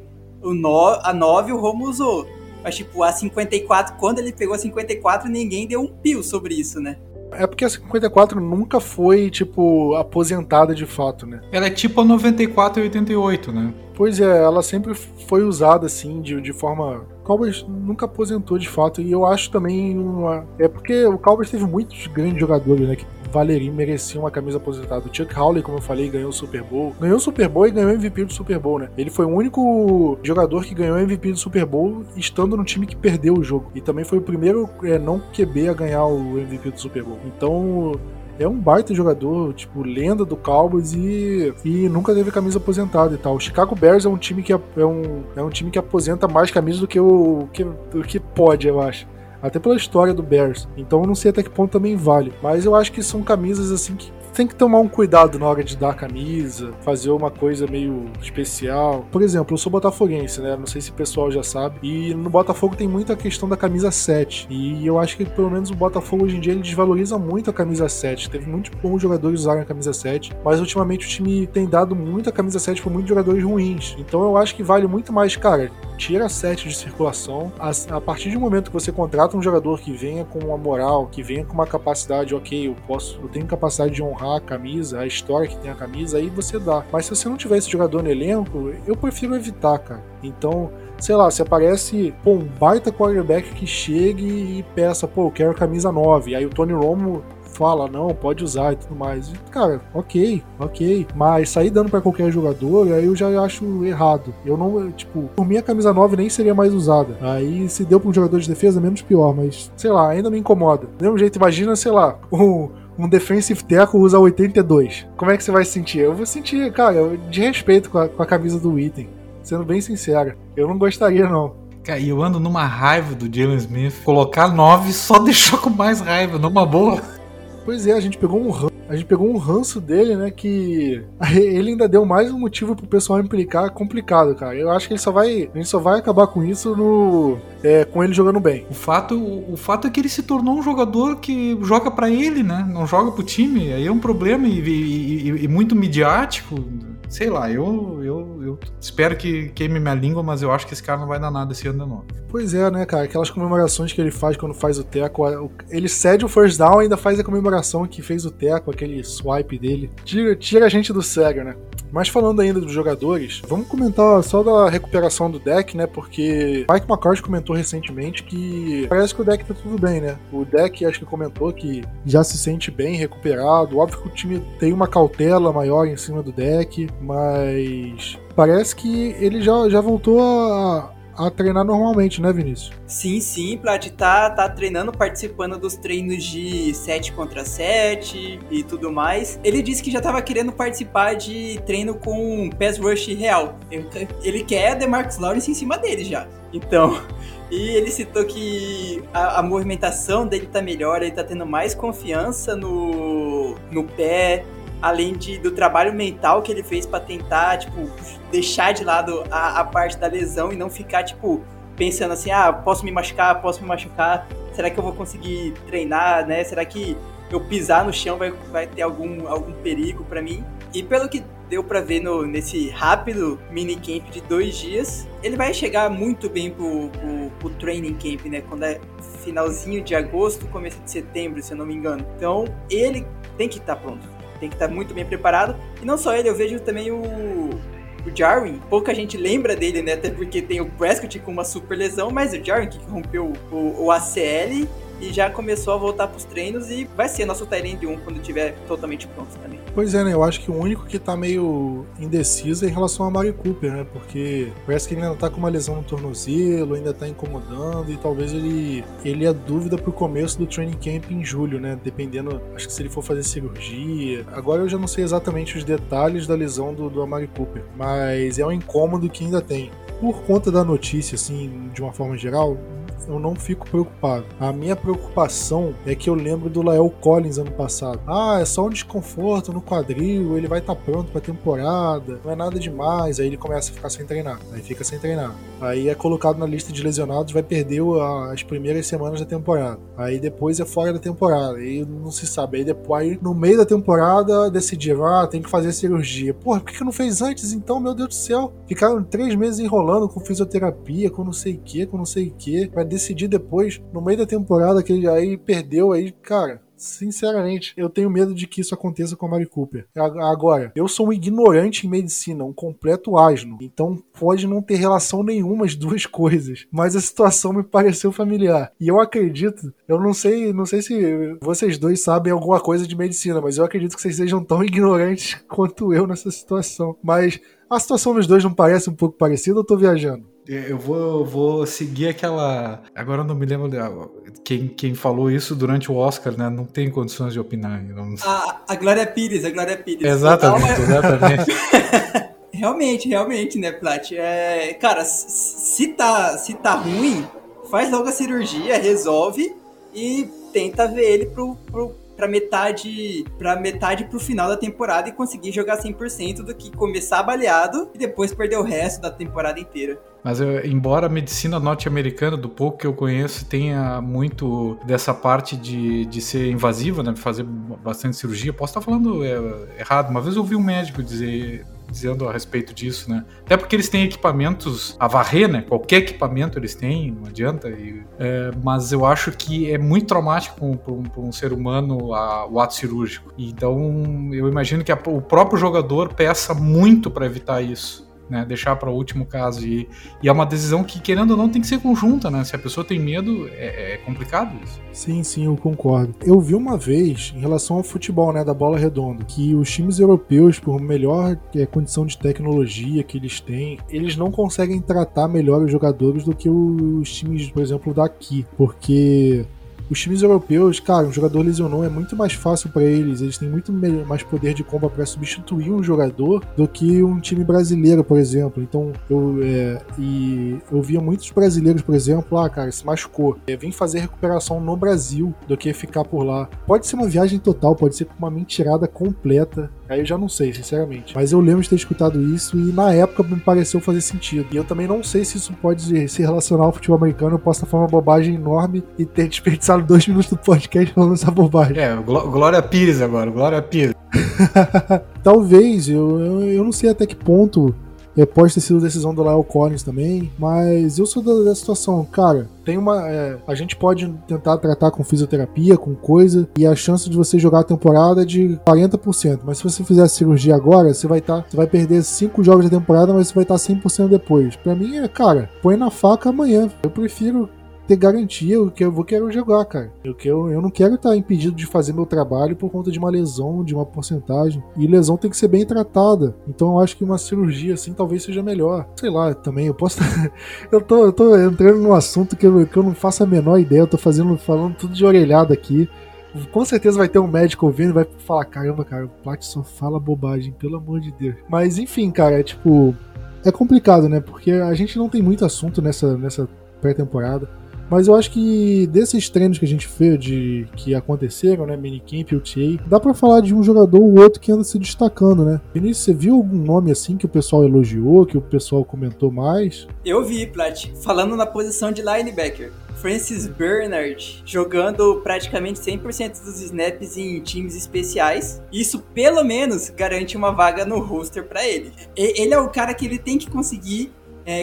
a 9 o Romo usou. Mas, tipo, a 54, quando ele pegou a 54, ninguém deu um pio sobre isso, né? É porque a 54 nunca foi, tipo, aposentada de fato, né? Ela é tipo a 94 e 88, né? Pois é, ela sempre foi usada, assim, de forma... O Cowboys nunca aposentou de fato, e eu acho também é porque o Cowboys teve muitos grandes jogadores, né, que valeriam, mereciam uma camisa aposentada. O Chuck Howley, como eu falei, ganhou o Super Bowl. Ganhou o Super Bowl e ganhou o MVP do Super Bowl, né? Ele foi o único jogador que ganhou o MVP do Super Bowl estando no time que perdeu o jogo. E também foi o primeiro não QB a ganhar o MVP do Super Bowl. Então... é um baita jogador, tipo, lenda do Cowboys e nunca teve camisa aposentada e tal. O Chicago Bears é um time que é um time que aposenta mais camisas do que pode, eu acho. Até pela história do Bears. Então eu não sei até que ponto também vale. Mas eu acho que são camisas assim que tem que tomar um cuidado na hora de dar a camisa, fazer uma coisa meio especial. Por exemplo, eu sou botafoguense, né? Não sei se o pessoal já sabe. E no Botafogo tem muito a questão da camisa 7. E eu acho que pelo menos o Botafogo hoje em dia ele desvaloriza muito a camisa 7. Teve muitos bons jogadores usarem a camisa 7, mas ultimamente o time tem dado muita camisa 7 para muitos jogadores ruins. Então eu acho que vale muito mais, cara, tira a 7 de circulação. A partir de um momento que você contrata um jogador que venha com uma moral, que venha com uma capacidade, ok, eu tenho capacidade de honrar a camisa, a história que tem a camisa, aí você dá. Mas se você não tiver esse jogador no elenco, eu prefiro evitar, cara. Então, sei lá, se aparece, um baita quarterback que chegue e peça, eu quero a camisa 9, aí o Tony Romo fala, não, pode usar e tudo mais. E, cara, ok, mas sair dando pra qualquer jogador, aí eu já acho errado. Eu não, por mim a camisa 9 nem seria mais usada. Aí se deu pra um jogador de defesa, menos pior, mas, sei lá, ainda me incomoda. Do mesmo jeito, imagina, sei lá, um defensive tackle usa 82. Como é que você vai se sentir? Eu vou sentir, cara, de respeito com a camisa do item. Sendo bem sincero, eu não gostaria, não. Cara, e eu ando numa raiva do Jalen Smith. Colocar 9 só deixou com mais raiva, numa boa. Pois é, a gente pegou um ranço dele, né, que ele ainda deu mais um motivo pro pessoal implicar complicado, cara. Eu acho que a gente só vai acabar com isso com ele jogando bem. O fato é que ele se tornou um jogador que joga pra ele, né, não joga pro time. Aí é um problema e muito midiático. Sei lá, eu espero que queime minha língua, mas eu acho que esse cara não vai dar nada esse ano de novo. Pois é, né, cara? Aquelas comemorações que ele faz quando faz o teco. Ele cede o first down e ainda faz a comemoração que fez o teco, aquele swipe dele. Tira a gente do sério, né? Mas falando ainda dos jogadores, vamos comentar só da recuperação do deck, né? Porque Mike McCarthy comentou recentemente que parece que o deck tá tudo bem, né? O deck acho que comentou que já se sente bem recuperado. Óbvio que o time tem uma cautela maior em cima do deck, mas parece que ele já voltou a treinar normalmente, né, Vinícius? Sim, Plat, tá treinando, participando dos treinos de 7 contra 7 e tudo mais. Ele disse que já tava querendo participar de treino com pass rush real. Ele quer a DeMarcus Lawrence em cima dele já. Então, e ele citou que a movimentação dele tá melhor, ele tá tendo mais confiança no pé, além do trabalho mental que ele fez pra tentar, deixar de lado a parte da lesão e não ficar, pensando assim, posso me machucar, será que eu vou conseguir treinar, né? Será que eu pisar no chão vai ter algum perigo pra mim? E pelo que deu pra ver nesse rápido minicamp de 2 dias. Ele vai chegar muito bem pro training camp, né? Quando é finalzinho de agosto, começo de setembro, se eu não me engano. Então, ele tem que estar pronto. Tem que estar muito bem preparado. E não só ele, eu vejo também o Jarwin. Pouca gente lembra dele, né? Até porque tem o Prescott com uma super lesão, mas o Jarwin que rompeu o ACL e já começou a voltar pros treinos e vai ser nosso Tyrande 1 quando estiver totalmente pronto também. Pois é, né? Eu acho que o único que tá meio indeciso é em relação a Mari Cooper, né? Porque parece que ele ainda tá com uma lesão no tornozelo, ainda tá incomodando e talvez ele é dúvida pro começo do training camp em julho, né? Dependendo, acho que se ele for fazer cirurgia. Agora eu já não sei exatamente os detalhes da lesão do Amari Cooper, mas é um incômodo que ainda tem. Por conta da notícia, assim, de uma forma geral, eu não fico preocupado. A minha preocupação é que eu lembro do Lael Collins ano passado. É só um desconforto no quadril, ele vai estar pronto pra temporada, não é nada demais. Aí ele começa a ficar sem treinar, aí fica sem treinar. Aí é colocado na lista de lesionados, vai perder as primeiras semanas da temporada. Aí depois é fora da temporada, aí não se sabe. Aí depois, no meio da temporada, decidiram, tem que fazer cirurgia. Porra, por que não fez antes então? Meu Deus do céu. Ficaram 3 meses enrolando com fisioterapia, com não sei o que, pra decidir depois, no meio da temporada, que ele aí perdeu, aí, cara, sinceramente, eu tenho medo de que isso aconteça com a Mari Cooper. Agora, eu sou um ignorante em medicina, um completo asno, então pode não ter relação nenhuma as duas coisas, mas a situação me pareceu familiar. E eu acredito, eu não sei se vocês dois sabem alguma coisa de medicina, mas eu acredito que vocês sejam tão ignorantes quanto eu nessa situação. Mas a situação dos dois não parece um pouco parecida ou eu tô viajando? Eu vou seguir aquela... Agora eu não me lembro quem falou isso durante o Oscar, né? Não tem condições de opinar. Não... A Glória Pires. Exatamente. Realmente, né, Plat? Cara, se tá ruim, faz logo a cirurgia, resolve e tenta ver ele pra metade pro final da temporada e conseguir jogar 100% do que começar baleado e depois perder o resto da temporada inteira. Mas embora a medicina norte-americana, do pouco que eu conheço, tenha muito dessa parte de ser invasiva, né, de fazer bastante cirurgia, posso estar falando errado. Uma vez eu ouvi um médico dizendo a respeito disso, né? Até porque eles têm equipamentos a varrer, né? Qualquer equipamento eles têm, não adianta. Mas eu acho que é muito traumático para um ser humano o ato cirúrgico. Então eu imagino que o próprio jogador peça muito para evitar isso, né? Deixar para o último caso. E é uma decisão que, querendo ou não, tem que ser conjunta, né? Se a pessoa tem medo, é complicado isso. Sim, eu concordo. Eu vi uma vez, em relação ao futebol, né, da bola redonda, que os times europeus, por melhor condição de tecnologia que eles têm, eles não conseguem tratar melhor os jogadores do que os times, por exemplo, daqui. Porque os times europeus, cara, um jogador lesionou, é muito mais fácil pra eles têm muito mais poder de compra pra substituir um jogador do que um time brasileiro, por exemplo. Então, eu via muitos brasileiros, por exemplo, cara, se machucou, vem fazer recuperação no Brasil do que ficar por lá. Pode ser uma viagem total, pode ser uma mentirada completa, aí eu já não sei, sinceramente. Mas eu lembro de ter escutado isso e na época me pareceu fazer sentido. E eu também não sei se isso pode se relacionar ao futebol americano, eu posso estar falando uma bobagem enorme e ter desperdiçado 2 minutos do podcast falando essa bobagem. Glória Pires agora, Glória Pires. Talvez, eu não sei até que ponto pode ter sido decisão do Lael Collins também, mas eu sou da situação, cara, a gente pode tentar tratar com fisioterapia, com coisa, e a chance de você jogar a temporada é de 40%, mas se você fizer a cirurgia agora, você vai perder 5 jogos da temporada, mas você vai estar 100% depois. Pra mim, cara, põe na faca amanhã. Eu prefiro ter garantia, eu quero jogar, cara. Eu não quero estar impedido de fazer meu trabalho por conta de uma lesão, de uma porcentagem. E lesão tem que ser bem tratada. Então eu acho que uma cirurgia assim talvez seja melhor. Sei lá, também eu posso eu tô entrando num assunto que eu não faço a menor ideia. Eu tô falando tudo de orelhada aqui. Com certeza vai ter um médico ouvindo e vai falar, caramba, cara, o Plat só fala bobagem, pelo amor de Deus. Mas enfim, cara, é complicado, né? Porque a gente não tem muito assunto nessa pré-temporada. Mas eu acho que desses treinos que a gente fez, que aconteceram, né, minicamp, UTA, dá pra falar de um jogador ou outro que anda se destacando, né? Vinícius, você viu algum nome assim que o pessoal elogiou, que o pessoal comentou mais? Eu vi, Plat, falando na posição de linebacker. Francis Bernard jogando praticamente 100% dos snaps em times especiais. Isso pelo menos garante uma vaga no roster pra ele. Ele é o cara que ele tem que conseguir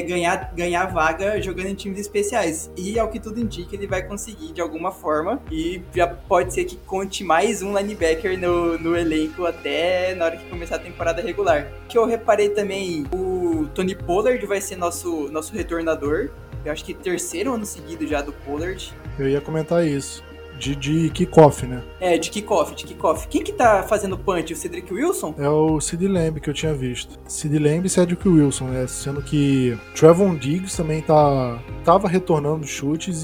ganhar vaga jogando em times especiais. E ao que tudo indica, ele vai conseguir de alguma forma. E já pode ser que conte mais um linebacker no elenco até na hora que começar a temporada regular. Que eu reparei também, o Tony Pollard vai ser nosso retornador. Eu acho que 3º ano seguido já do Pollard. Eu ia comentar isso. De kickoff, né? De kickoff. Quem que tá fazendo punch? O Cedric Wilson? É o Sid Lamb que eu tinha visto. Sid Lamb e Cedric Wilson, né? Sendo que Trevon Diggs também tava retornando chutes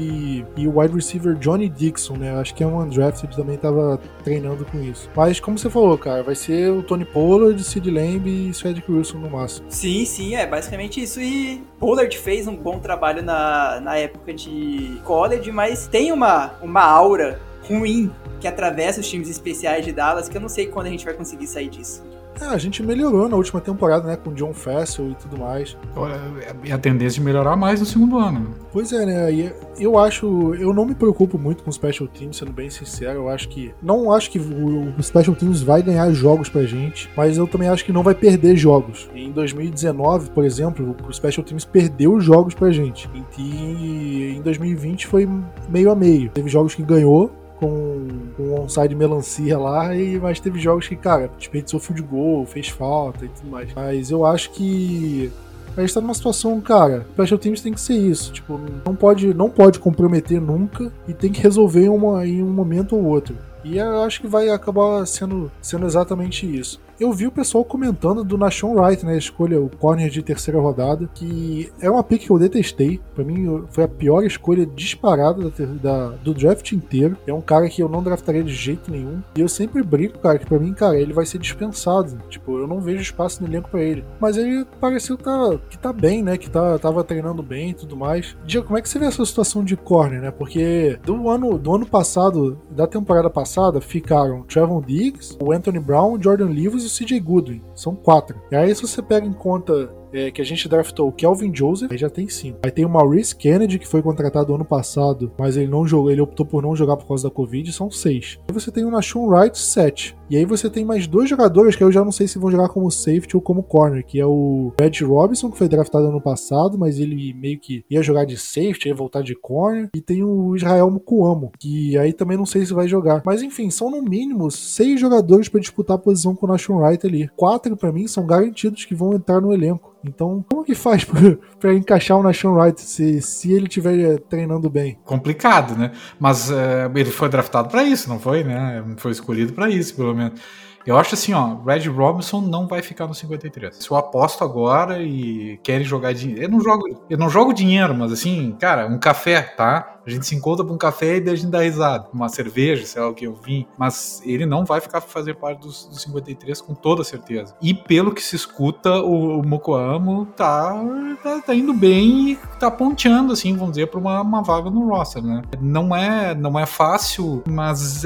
e o wide receiver Johnny Dixon, né? Acho que é um undrafted, também tava treinando com isso. Mas como você falou, cara, vai ser o Tony Pollard, Sid Lamb e Cedric Wilson no máximo. Sim, é basicamente isso. E Pollard fez um bom trabalho na época de college, mas tem uma aura ruim que atravessa os times especiais de Dallas, que eu não sei quando a gente vai conseguir sair disso. A gente melhorou na última temporada, né, com o John Fassel e tudo mais. É a tendência de melhorar mais no segundo ano. Pois é, né, e eu não me preocupo muito com o Special Teams, sendo bem sincero. Não acho que o Special Teams vai ganhar jogos pra gente, mas eu também acho que não vai perder jogos. Em 2019, por exemplo, o Special Teams perdeu jogos pra gente, e em 2020 foi meio a meio. Teve jogos que ganhou com um onside melancia lá, mas teve jogos que, cara, desperdiçou field goal, fez falta e tudo mais. Mas eu acho que a gente tá numa situação, cara, Special Teams tem que ser isso, tipo, não pode comprometer nunca e tem que resolver em um momento ou outro. E eu acho que vai acabar sendo exatamente isso. Eu vi o pessoal comentando do Nahshon Wright, né, o corner de 3ª rodada, que é uma pick que eu detestei. Pra mim foi a pior escolha disparada do draft inteiro. É um cara que eu não draftaria de jeito nenhum. E eu sempre brinco, cara, que pra mim, cara, ele vai ser dispensado. Tipo, eu não vejo espaço no elenco pra ele. Mas ele pareceu que tá bem, né, que tava treinando bem e tudo mais. Diego, como é que você vê essa situação de corner, né? Porque do ano passado, da temporada passada, ficaram Trevon Diggs, o Anthony Brown, o Jordan Lewis e o CJ Goodwin. São 4. E aí, se você pega em conta que a gente draftou o Kelvin Joseph, aí já tem 5. Aí tem o Maurice Kennedy, que foi contratado ano passado, mas ele não jogou, ele optou por não jogar por causa da Covid, são 6. Aí você tem o Nahshon Wright, 7. E aí você tem mais 2 jogadores que eu já não sei se vão jogar como safety ou como corner, que é o Brad Robinson, que foi draftado ano passado, mas ele meio que ia jogar de safety, ia voltar de corner. E tem o Israel Mukuamo, que aí também não sei se vai jogar. Mas enfim, são no mínimo 6 jogadores para disputar a posição com o Nahshon Wright ali. 4 para mim são garantidos que vão entrar no elenco. Então, como que faz pra encaixar o Nahshon Wright se ele estiver treinando bem? Complicado, né? Mas ele foi draftado pra isso, não foi, né? Foi escolhido pra isso, pelo menos. Eu acho assim, ó, Brad Robinson não vai ficar no 53. Se eu aposto agora e querem jogar dinheiro... Eu não jogo dinheiro, mas assim, cara, um café, tá? A gente se encontra pra um café e daí a gente dá risada. Uma cerveja, sei lá o que eu vim. Mas ele não vai fazer parte dos 53 com toda certeza. E pelo que se escuta, o Mukuamo tá indo bem e tá ponteando, assim, vamos dizer, pra uma vaga no roster, né? Não é fácil, mas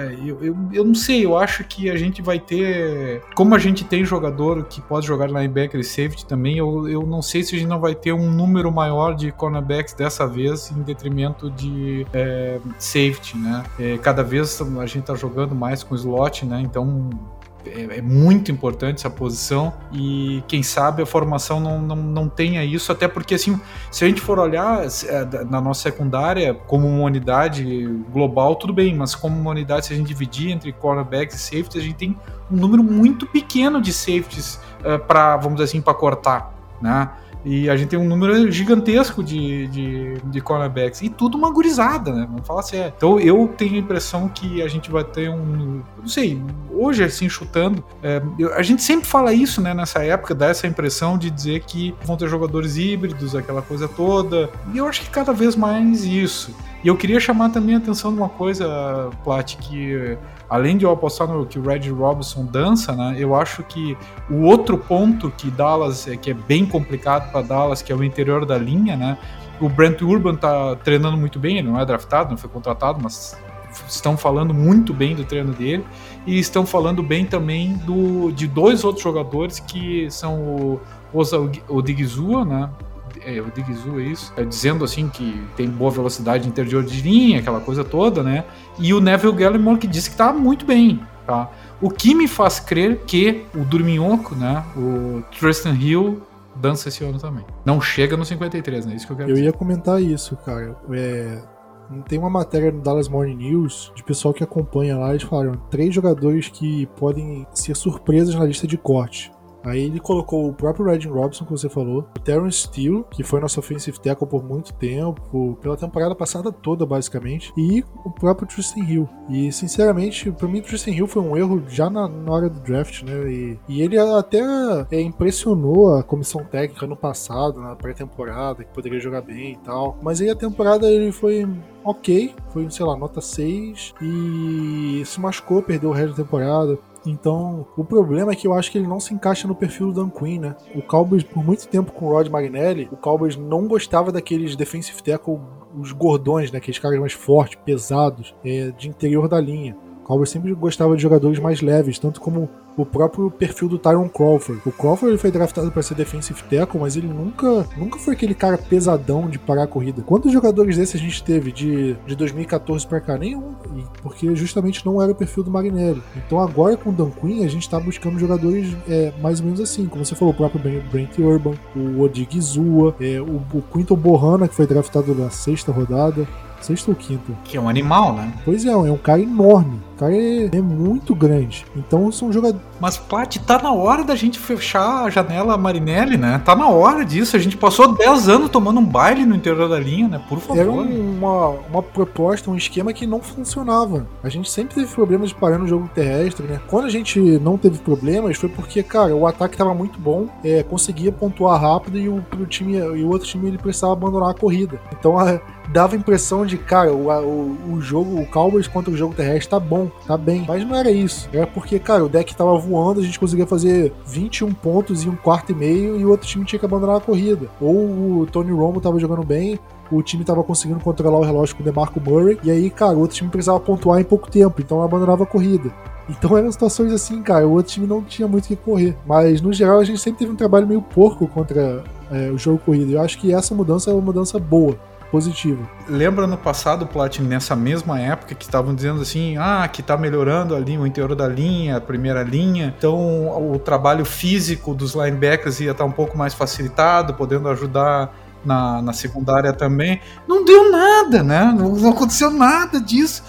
eu não sei, eu acho que a gente vai ter... Como a gente tem jogador que pode jogar linebacker e safety também, eu não sei se a gente não vai ter um número maior de cornerbacks dessa vez em detrimento de safety, né? Cada vez a gente tá jogando mais com slot, né? Então é muito importante essa posição e quem sabe a formação não tenha isso, até porque assim, se a gente for olhar na nossa secundária como uma unidade global, tudo bem, mas como uma unidade, se a gente dividir entre cornerbacks e safeties, a gente tem um número muito pequeno de safeties para, vamos dizer assim, para cortar, né? E a gente tem um número gigantesco de cornerbacks. E tudo uma gurizada, né? Vamos falar sério. Então eu tenho a impressão que a gente vai ter não sei, hoje assim, chutando. A gente sempre fala isso, né? Nessa época, dá essa impressão de dizer que vão ter jogadores híbridos, aquela coisa toda. E eu acho que cada vez mais isso. E eu queria chamar também a atenção de uma coisa, Plat, que... Além de eu apostar no que o Brad Robinson dança, né, eu acho que o outro ponto que Dallas, que é bem complicado para Dallas, que é o interior da linha, né, o Brent Urban tá treinando muito bem, ele não é draftado, não foi contratado, mas estão falando muito bem do treino dele, e estão falando bem também de 2 outros jogadores que são o Odigizua, né, Odighizuwa, isso, dizendo assim que tem boa velocidade interior de linha, aquela coisa toda, né? E o Neville Gallimore que disse que tá muito bem, tá? O que me faz crer que o Dorminhoco, né, o Tristan Hill, dança esse ano também. Não chega no 53, né? Isso que eu quero dizer. Eu ia comentar isso, cara. Tem uma matéria no Dallas Morning News de pessoal que acompanha lá, eles falaram 3 jogadores que podem ser surpresas na lista de corte. Aí ele colocou o próprio Reggie Robson, que você falou, o Terrence Steele, que foi nosso offensive tackle por muito tempo, pela temporada passada toda, basicamente, e o próprio Tristan Hill. E, sinceramente, pra mim, o Tristan Hill foi um erro já na hora do draft, né? E ele até impressionou a comissão técnica no passado, na pré-temporada, que poderia jogar bem e tal. Mas aí a temporada ele foi ok, foi, sei lá, nota 6, e se machucou, perdeu o resto da temporada. Então, o problema é que eu acho que ele não se encaixa no perfil do Dan Quinn, né? O Cowboys, por muito tempo com o Rod Marinelli, o Cowboys não gostava daqueles defensive tackle, os gordões, né? Aqueles caras mais fortes, pesados, de interior da linha. O Cowboys sempre gostava de jogadores mais leves, tanto como o próprio perfil do Tyron Crawford. O Crawford ele foi draftado para ser defensive tackle, mas ele nunca foi aquele cara pesadão de parar a corrida. Quantos jogadores desses a gente teve de 2014 para cá? Nenhum. Porque justamente não era o perfil do Marinelli. Então agora com o Dan Quinn a gente tá buscando jogadores mais ou menos assim, como você falou, o próprio Brent Urban, o Odighizuwa, o Quinton Bohanna, que foi draftado na 6ª rodada. 6ª ou 5ª? Que é um animal, né? Pois é um cara enorme. O cara é muito grande. Então são jogadores... Mas, Plat, tá na hora da gente fechar a janela Marinelli, né? Tá na hora disso. A gente passou 10 anos tomando um baile no interior da linha, né? Por favor. Era uma proposta, um esquema que não funcionava. A gente sempre teve problemas de parar no jogo terrestre, né? Quando a gente não teve problemas, foi porque, cara, o ataque tava muito bom, conseguia pontuar rápido e o outro time ele precisava abandonar a corrida. Então dava a impressão de, cara, o jogo, o Cowboys contra o jogo terrestre tá bom, tá bem. Mas não era isso. Era porque, cara, o deck tava voando, a gente conseguia fazer 21 pontos em um quarto e meio e o outro time tinha que abandonar a corrida. Ou o Tony Romo tava jogando bem, o time tava conseguindo controlar o relógio com o DeMarco Murray, e aí, cara, o outro time precisava pontuar em pouco tempo, então abandonava a corrida. Então eram situações assim, cara, o outro time não tinha muito o que correr. Mas, no geral, a gente sempre teve um trabalho meio porco contra o jogo corrido. Eu acho que essa mudança é uma mudança boa, positiva. Lembra no passado, Platini, nessa mesma época que estavam dizendo assim, que tá melhorando ali o interior da linha, a primeira linha, então o trabalho físico dos linebackers ia estar um pouco mais facilitado, podendo ajudar na secundária também. Não deu nada, né? Não aconteceu nada disso.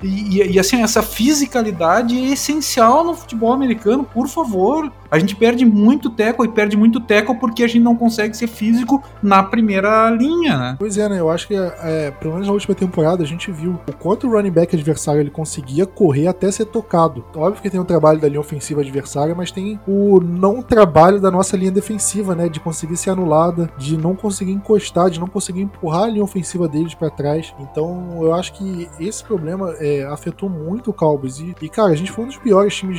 E assim, essa fisicalidade é essencial no futebol americano, por favor. A gente perde muito tackle porque a gente não consegue ser físico na primeira linha, né? Pois é, né? Eu acho que, pelo menos na última temporada, a gente viu o quanto o running back adversário ele conseguia correr até ser tocado. Óbvio que tem o trabalho da linha ofensiva adversária, mas tem o não trabalho da nossa linha defensiva, né? De conseguir ser anulada, de não conseguir encostar, de não conseguir empurrar a linha ofensiva deles pra trás. Então, eu acho que esse problema afetou muito o Cowboys. E, cara, a gente foi um dos piores times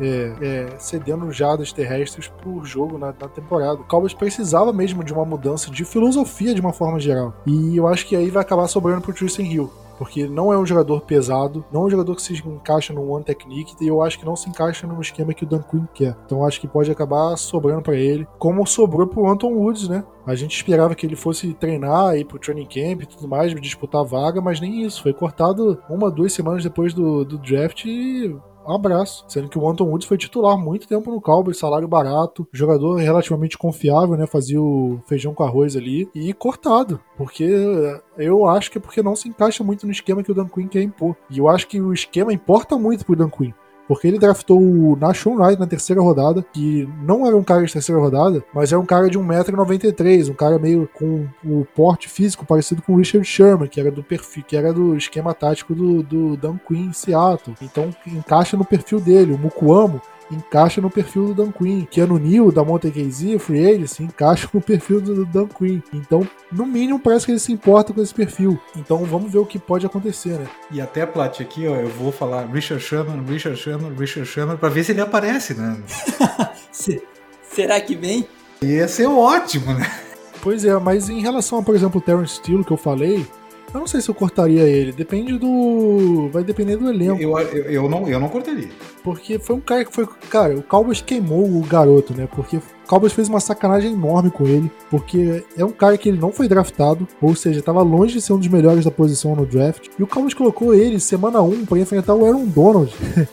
cedendo jardas terrestres por jogo na temporada. O Cowboys precisava mesmo de uma mudança de filosofia de uma forma geral. E eu acho que aí vai acabar sobrando pro Tristan Hill. Porque não é um jogador pesado, não é um jogador que se encaixa no one technique, e eu acho que não se encaixa no esquema que o Dan Quinn quer. Então eu acho que pode acabar sobrando pra ele, como sobrou pro Anton Woods, né? A gente esperava que ele fosse treinar, ir pro training camp e tudo mais, disputar a vaga, mas nem isso. Foi cortado 1-2 semanas depois do draft e... um abraço. Sendo que o Anton Woods foi titular muito tempo no Cowboys, salário barato, jogador relativamente confiável, né? Fazia o feijão com arroz ali e cortado. Porque eu acho que é porque não se encaixa muito no esquema que o Dan Quinn quer impor. E eu acho que o esquema importa muito pro Dan Quinn. Porque ele draftou o Nahshon Wright na 3ª rodada, que não era um cara de 3ª rodada, mas era um cara de 1,93 m, um cara meio com o porte físico parecido com o Richard Sherman, que era do perfil, que era do esquema tático do Dan Quinn em Seattle. Então encaixa no perfil dele. O Mukuamo encaixa no perfil do Dan Quinn. Keanu Neal, da Monte KZ, Free Agent, encaixa no perfil do Dan Quinn. Então, no mínimo, parece que ele se importa com esse perfil. Então, vamos ver o que pode acontecer, né? E até, Plat, aqui, ó, eu vou falar Richard Sherman, pra ver se ele aparece, né? Será que vem? Ia ser ótimo, né? Pois é, mas em relação a, por exemplo, o Terrence Steele, que eu falei, eu não sei se eu cortaria ele. Vai depender do elenco. Eu não cortaria. Porque foi um cara que foi... Cara, o Cowboys queimou o garoto, né? Porque O Cowboys fez uma sacanagem enorme com ele, porque é um cara que ele não foi draftado, ou seja, estava longe de ser um dos melhores da posição no draft, e o Cowboys colocou ele semana 1 para enfrentar o Aaron Donald.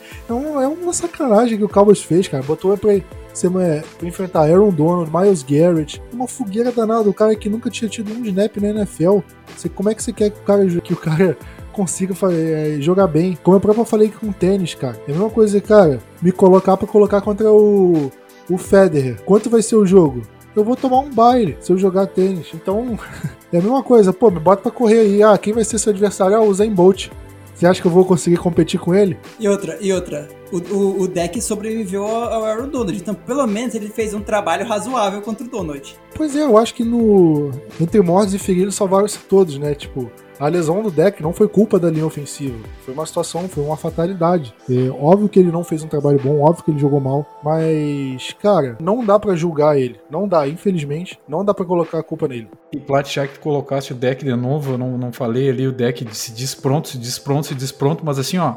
É uma sacanagem que o Cowboys fez, cara. Botou pra enfrentar Aaron Donald, Myles Garrett, uma fogueira danada, o cara que nunca tinha tido um snap na NFL. Como é que você quer que o cara consiga jogar bem? Como eu próprio falei com o tênis, cara. É a mesma coisa, cara, me colocar pra colocar contra o Federer. Quanto vai ser o jogo? Eu vou tomar um baile se eu jogar tênis. Então, é a mesma coisa. Pô, me bota pra correr aí. Ah, quem vai ser seu adversário? Ah, o Usain Bolt. Você acha que eu vou conseguir competir com ele? E outra. O deck sobreviveu ao Aaron Donald. Então, pelo menos, ele fez um trabalho razoável contra o Donald. Pois é, eu acho que entre mortos e feridos salvaram-se todos, né? Tipo, a lesão do deck não foi culpa da linha ofensiva. Foi uma situação, foi uma fatalidade. É óbvio que ele não fez um trabalho bom, óbvio que ele jogou mal, mas, cara, não dá pra julgar ele. Não dá, infelizmente, não dá pra colocar a culpa nele. E Plat, já que tu colocasse o deck de novo, eu não falei ali, o deck se diz pronto, mas assim, ó,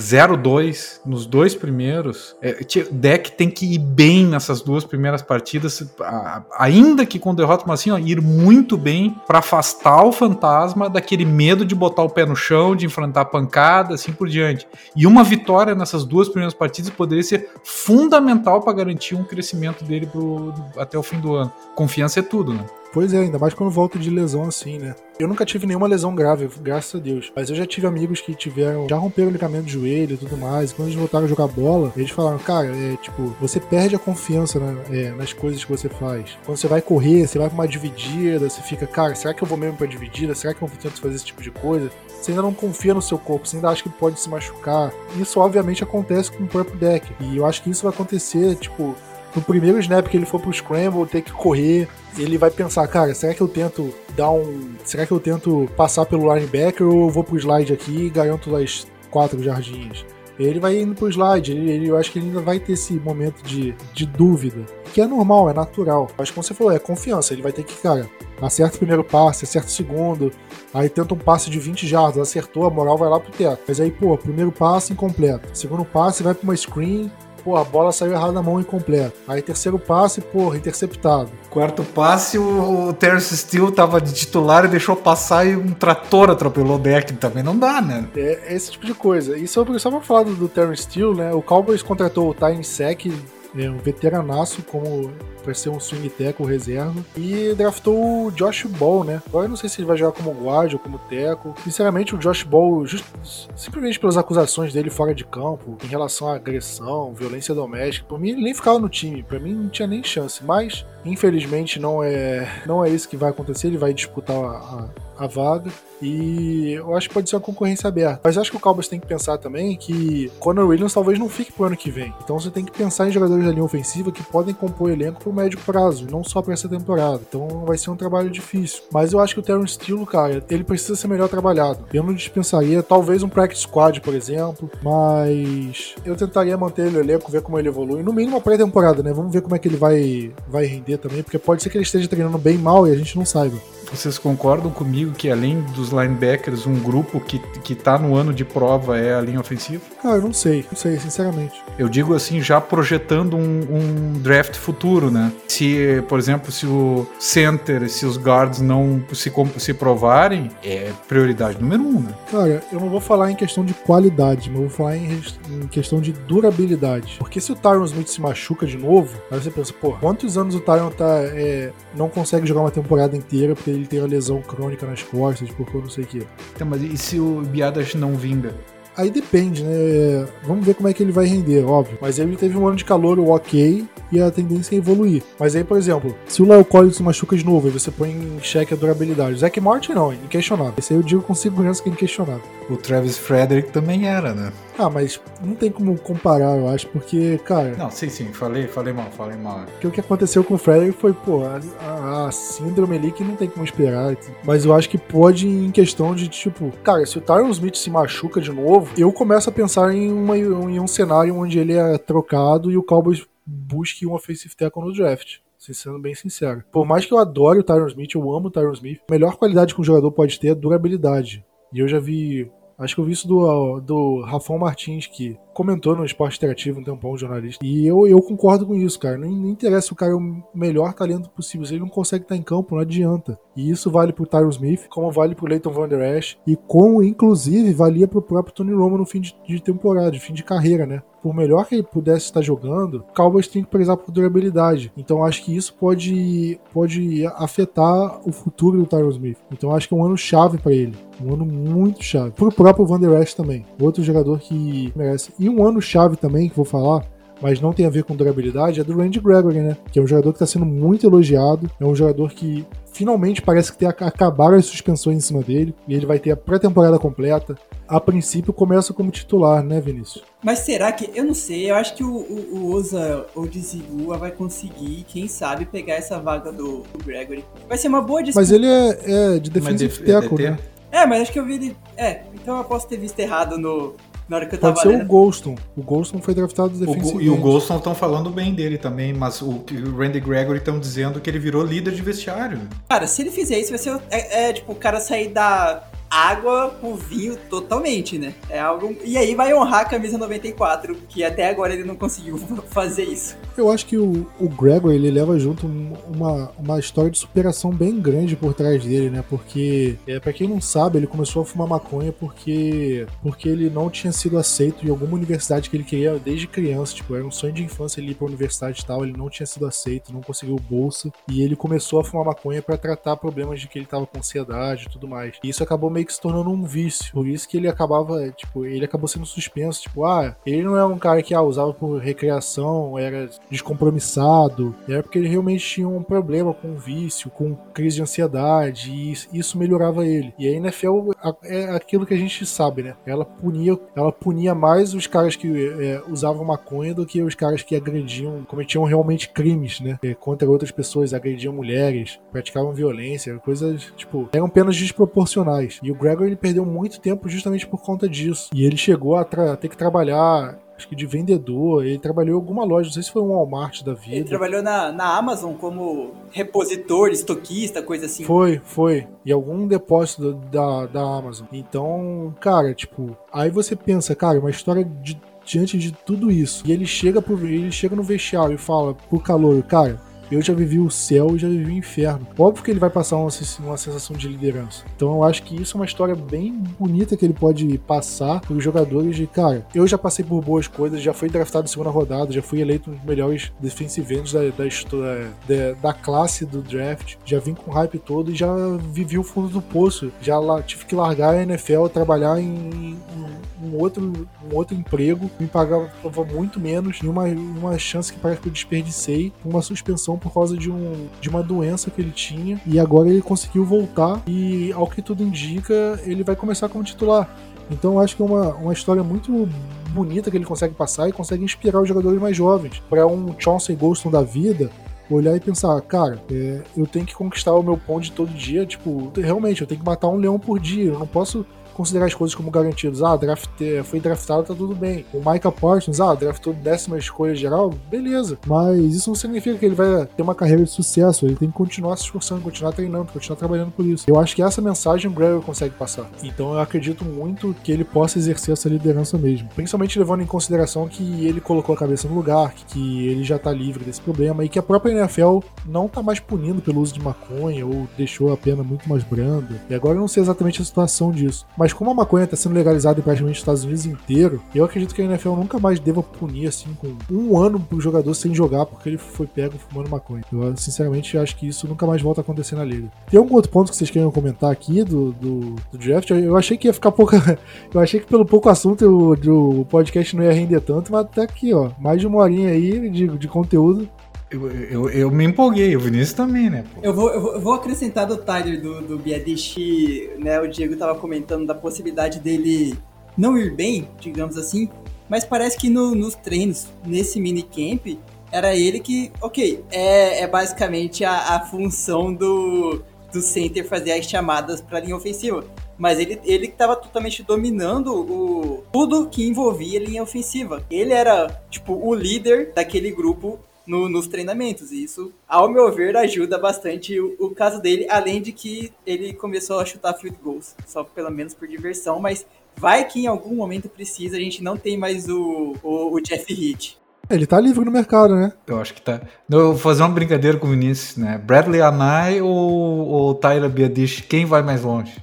0-2 nos dois primeiros. O deck tem que ir bem nessas duas primeiras partidas, ainda que com derrota, mas assim, ó, ir muito bem pra afastar o fantasma daquele medo de botar o pé no chão, de enfrentar a pancada, assim por diante. E uma vitória nessas duas primeiras partidas poderia ser fundamental para garantir um crescimento dele até o fim do ano. Confiança é tudo, né? Pois é, ainda mais quando volta de lesão assim, né? Eu nunca tive nenhuma lesão grave, graças a Deus. Mas eu já tive amigos que já romperam o ligamento do joelho e tudo mais. E quando eles voltaram a jogar bola, eles falaram, cara, você perde a confiança nas coisas que você faz. Quando você vai correr, você vai pra uma dividida, você fica, cara, será que eu vou mesmo pra dividida? Será que eu tento fazer esse tipo de coisa? Você ainda não confia no seu corpo, você ainda acha que pode se machucar. Isso, obviamente, acontece com o próprio deck. E eu acho que isso vai acontecer, tipo, no primeiro snap que ele for pro scramble, ter que correr, ele vai pensar, cara, será que eu tento passar pelo linebacker ou eu vou pro slide aqui e garanto as 4 jardinhas? Ele vai indo pro slide, eu acho que ele ainda vai ter esse momento de dúvida, que é normal, é natural. Mas como você falou, é confiança, ele vai ter que, cara, acerta o primeiro passe, acerta o segundo, aí tenta um passe de 20 jardas, acertou, a moral vai lá pro teto. Mas aí, pô, primeiro passe incompleto, segundo passe vai pra uma screen, pô, a bola saiu errada na mão incompleta. Aí terceiro passe, porra, interceptado. Quarto passe, o Terence Steele tava de titular e deixou passar e um trator atropelou o deck. Também não dá, né? É esse tipo de coisa. E só pra falar do Terence Steele, né? O Cowboys contratou o Tyne Sack, um veteranaço para ser um swing tackle reserva, e draftou o Josh Ball, né? Agora eu não sei se ele vai jogar como guard ou como tackle. Sinceramente, o Josh Ball, simplesmente pelas acusações dele fora de campo, em relação à agressão, violência doméstica, por mim ele nem ficava no time, pra mim não tinha nem chance, mas infelizmente não é isso que vai acontecer, ele vai disputar a vaga. E eu acho que pode ser uma concorrência aberta. Mas eu acho que o Cowboys tem que pensar também que Connor Williams talvez não fique pro ano que vem. Então você tem que pensar em jogadores da linha ofensiva que podem compor o elenco pro médio prazo, não só pra essa temporada. Então vai ser um trabalho difícil. Mas eu acho que o Terence Steele, cara, ele precisa ser melhor trabalhado. Eu não dispensaria, talvez um practice squad, por exemplo, mas eu tentaria manter ele no elenco, ver como ele evolui. No mínimo uma pré-temporada, né? Vamos ver como é que ele vai render também, porque pode ser que ele esteja treinando bem mal e a gente não saiba. Vocês concordam comigo que além dos linebackers, um grupo que tá no ano de prova é a linha ofensiva? Cara, eu não sei, sinceramente. Eu digo assim, já projetando um draft futuro, né? Se, por exemplo, se o center, se os guards não se provarem, é prioridade número 1, né? Cara, eu não vou falar em questão de qualidade, mas eu vou falar em questão de durabilidade. Porque se o Tyron Smith se machuca de novo, aí você pensa, pô, quantos anos o Tyron não consegue jogar uma temporada inteira porque ele tem uma lesão crônica nas costas, porque eu não sei o que. Então, mas e se o Biadasz não vinga? Aí depende, né? Vamos ver como é que ele vai render, óbvio. Mas ele teve um ano de calor ok e a tendência é evoluir. Mas aí, por exemplo, se o La'el Collins se machuca de novo, aí você põe em xeque a durabilidade. O Zach Martin não, é inquestionável. Esse aí eu digo com segurança que é inquestionável. O Travis Frederick também era, né? Ah, mas não tem como comparar, eu acho, porque, cara... Não, sim, falei mal. Porque o que aconteceu com o Frederick foi, pô, a síndrome ali que não tem como esperar. Mas eu acho que pode em questão de, tipo... Cara, se o Tyron Smith se machuca de novo, eu começo a pensar em um cenário onde ele é trocado e o Cowboys busque um offensive tackle no draft. Sendo bem sincero. Por mais que eu adore o Tyron Smith, eu amo o Tyron Smith, a melhor qualidade que um jogador pode ter é durabilidade. E eu já vi... Acho que eu vi isso do Rafão Martins, que comentou no Esporte Interativo um tempão, um jornalista. E eu concordo com isso, cara. Não interessa se o cara é o melhor talento possível. Se ele não consegue estar em campo, não adianta. E isso vale pro Tyron Smith, como vale pro Leighton Van Der Esch, e como, inclusive, valia pro próprio Tony Romo no fim de temporada, de fim de carreira, né? Por melhor que ele pudesse estar jogando, o Cowboys tem que prezar por durabilidade. Então acho que isso pode afetar o futuro do Tyron Smith. Então acho que é um ano chave para ele. Um ano muito chave. Pro próprio Van Der Esch também. Outro jogador que merece. E um ano chave também, que vou falar, mas não tem a ver com durabilidade, é do Randy Gregory, né? Que é um jogador que está sendo muito elogiado. É um jogador que finalmente parece que acabaram as suspensões em cima dele. E ele vai ter a pré-temporada completa. A princípio começa como titular, né, Vinícius? Mas será que... Eu não sei, eu acho que o Osa Odighizuwa vai conseguir, quem sabe, pegar essa vaga do Gregory. Vai ser uma boa disputa. Mas ele é de defensive tackle, né? Mas acho que eu vi ele... então eu posso ter visto errado na hora que eu tava lendo. Pode ser o Golston. O Golston foi draftado defensivamente. E o Golston estão falando bem dele também, mas o Randy Gregory estão dizendo que ele virou líder de vestiário. Cara, se ele fizer isso, vai ser tipo o cara sair da água pro vinho totalmente, né? É algo... E aí vai honrar a camisa 94, que até agora ele não conseguiu fazer isso. Eu acho que o Gregory, ele leva junto uma história de superação bem grande por trás dele, né? Porque, pra quem não sabe, ele começou a fumar maconha porque ele não tinha sido aceito em alguma universidade que ele queria desde criança. Tipo, era um sonho de infância ele ir pra universidade e tal, ele não tinha sido aceito, não conseguiu bolsa. E ele começou a fumar maconha pra tratar problemas de que ele tava com ansiedade e tudo mais. E isso acabou meio que se tornando um vício. Por isso que ele ele acabou sendo suspenso. Tipo, ele não é um cara que usava por recreação, era descompromissado. Era porque ele realmente tinha um problema com o vício, com crise de ansiedade, e isso melhorava ele. E a NFL é aquilo que a gente sabe, né? Ela punia mais os caras que usavam maconha do que os caras que cometiam realmente crimes, né? Contra outras pessoas, agrediam mulheres, praticavam violência, coisas, tipo, eram penas desproporcionais. E o Gregory, ele perdeu muito tempo justamente por conta disso. E ele chegou a ter que trabalhar, acho que de vendedor. Ele trabalhou em alguma loja, não sei se foi um Walmart da vida. Ele trabalhou na Amazon como repositor, estoquista, coisa assim. Foi. E algum depósito da Amazon. Então, cara, tipo, aí você pensa, cara, uma história diante de tudo isso. E ele chega no vestiário e fala pro calouro, cara, eu já vivi o céu e já vivi o inferno. Óbvio que ele vai passar uma sensação de liderança. Então eu acho que isso é uma história bem bonita que ele pode passar para os jogadores de, cara, eu já passei por boas coisas, já fui draftado em segunda rodada, já fui eleito um dos melhores defensive ends da classe do draft, já vim com o hype todo e já vivi o fundo do poço. Já tive que largar a NFL, trabalhar em um outro emprego, me pagava muito menos, e uma chance que parece que eu desperdicei, uma suspensão por causa de uma doença que ele tinha, e agora ele conseguiu voltar e, ao que tudo indica, ele vai começar como titular. Então eu acho que é uma história muito bonita que ele consegue passar e consegue inspirar os jogadores mais jovens. Para um Chauncey Golston da vida olhar e pensar, cara, eu tenho que conquistar o meu pão de todo dia, tipo, realmente, eu tenho que matar um leão por dia, eu não posso considerar as coisas como garantidas. Foi draftado, tá tudo bem. O Micah Parsons, draftou 10ª escolha geral, beleza. Mas isso não significa que ele vai ter uma carreira de sucesso. Ele tem que continuar se esforçando, continuar treinando, continuar trabalhando por isso. Eu acho que essa mensagem o Gregory consegue passar. Então eu acredito muito que ele possa exercer essa liderança mesmo. Principalmente levando em consideração que ele colocou a cabeça no lugar, que ele já tá livre desse problema e que a própria NFL não tá mais punindo pelo uso de maconha ou deixou a pena muito mais branda. E agora eu não sei exatamente a situação disso. Mas como a maconha está sendo legalizada em praticamente os Estados Unidos inteiro, eu acredito que a NFL nunca mais deva punir assim com um ano pro jogador sem jogar porque ele foi pego fumando maconha. Eu sinceramente acho que isso nunca mais volta a acontecer na liga. Tem algum outro ponto que vocês queiram comentar aqui do draft? Eu achei que ia ficar pouca. Eu achei que pelo pouco assunto o podcast não ia render tanto, mas até aqui, mais de uma horinha aí de conteúdo. Eu me empolguei, o Vinícius também, né? Pô. Eu vou acrescentar do Tyler, do Biadish, né? O Diego tava comentando da possibilidade dele não ir bem, digamos assim, mas parece que nos treinos, nesse minicamp, era ele que, é basicamente a função do center fazer as chamadas pra linha ofensiva. Mas ele que estava totalmente dominando tudo que envolvia a linha ofensiva. Ele era, tipo, o líder daquele grupo nos treinamentos, e isso, ao meu ver, ajuda bastante o caso dele, além de que ele começou a chutar field goals, só pelo menos por diversão, mas Vai que em algum momento precisa, a gente não tem mais o Jeff Heath. Ele tá livre no mercado, né? Eu acho que tá. Eu vou fazer uma brincadeira com o Vinícius, né? Bradley Anae ou Tyler Biadasz? Quem vai mais longe?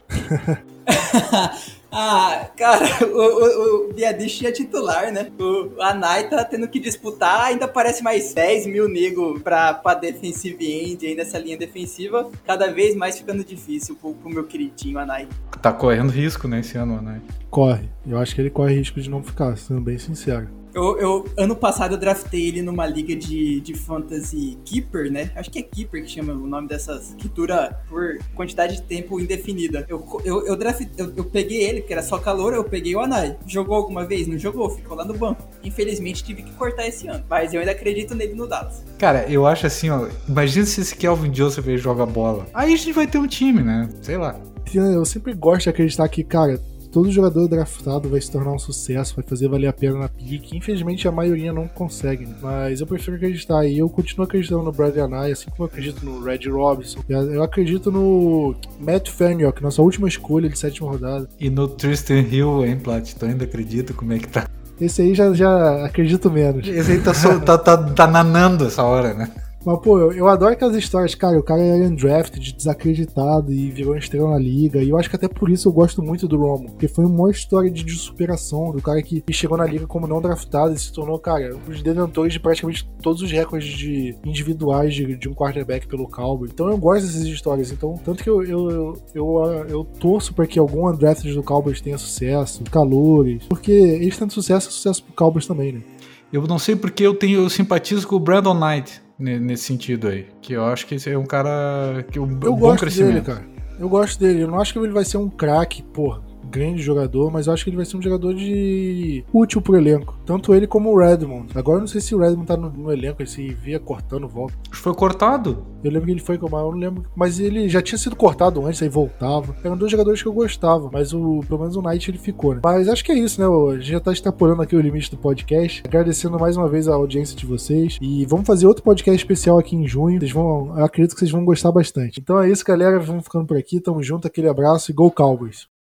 Cara, o Biadasz é titular, né? O Anae tá tendo que disputar, ainda parece mais 10 mil nego pra defensive end aí nessa linha defensiva, cada vez mais ficando difícil pro meu queridinho Anae. Tá correndo risco, né, esse ano, Anae? Corre. Eu acho que ele corre risco de não ficar, sendo bem sincero. Ano passado eu draftei ele numa liga de fantasy keeper, né? Acho que é keeper que chama o nome dessas, que dura por quantidade de tempo indefinida. Eu peguei ele, porque era só calor, eu peguei o Anae. Jogou alguma vez? Não jogou, ficou lá no banco. Infelizmente tive que cortar esse ano, mas eu ainda acredito nele no Dallas. Cara, eu acho assim, ó, imagina se esse Kelvin Joseph joga bola. Aí a gente vai ter um time, né? Sei lá. Eu sempre gosto de acreditar que, cara, todo jogador draftado vai se tornar um sucesso, vai fazer valer a pena na pique. Infelizmente a maioria não consegue, né? Mas eu prefiro acreditar. E eu continuo acreditando no Bradley Anae, assim como eu acredito no Red Robinson. Eu acredito no Matt Fenwick, nossa última escolha de 7ª rodada. E no Tristan Hill, hein, Plat? Tu ainda acredita como é que tá? Esse aí já acredito menos. Esse aí tá nanando essa hora, né? Mas, pô, eu adoro aquelas histórias, cara, o cara era undrafted, desacreditado e virou uma estrela na liga, e eu acho que até por isso eu gosto muito do Romo, porque foi uma história de superação do cara que chegou na liga como não draftado e se tornou, cara, um dos detentores de praticamente todos os recordes individuais de um quarterback pelo Cowboys. Então eu gosto dessas histórias, então, tanto que eu torço para que algum undrafted do Cowboys tenha sucesso, calores, porque eles tendo sucesso, é sucesso pro Cowboys também, né? Eu não sei porque eu simpatizo com o Brandon Knight nesse sentido aí, que eu acho que esse é um cara que um bom crescimento. Dele, cara. Eu gosto dele. Eu não acho que ele vai ser um craque, porra, grande jogador, mas eu acho que ele vai ser um jogador útil pro elenco. Tanto ele como o Redmond. Agora eu não sei se o Redmond tá no elenco, ele se via cortando volta. Foi cortado? Eu lembro que ele foi, eu não lembro. Mas ele já tinha sido cortado antes, aí voltava. Eram 2 jogadores que eu gostava, mas pelo menos o Knight ele ficou, né? Mas acho que é isso, né? A gente já tá extrapolando aqui o limite do podcast. Agradecendo mais uma vez a audiência de vocês. E vamos fazer outro podcast especial aqui em junho. Eu acredito que vocês vão gostar bastante. Então é isso, galera. Vamos ficando por aqui. Tamo junto, aquele abraço e Go Cowboys!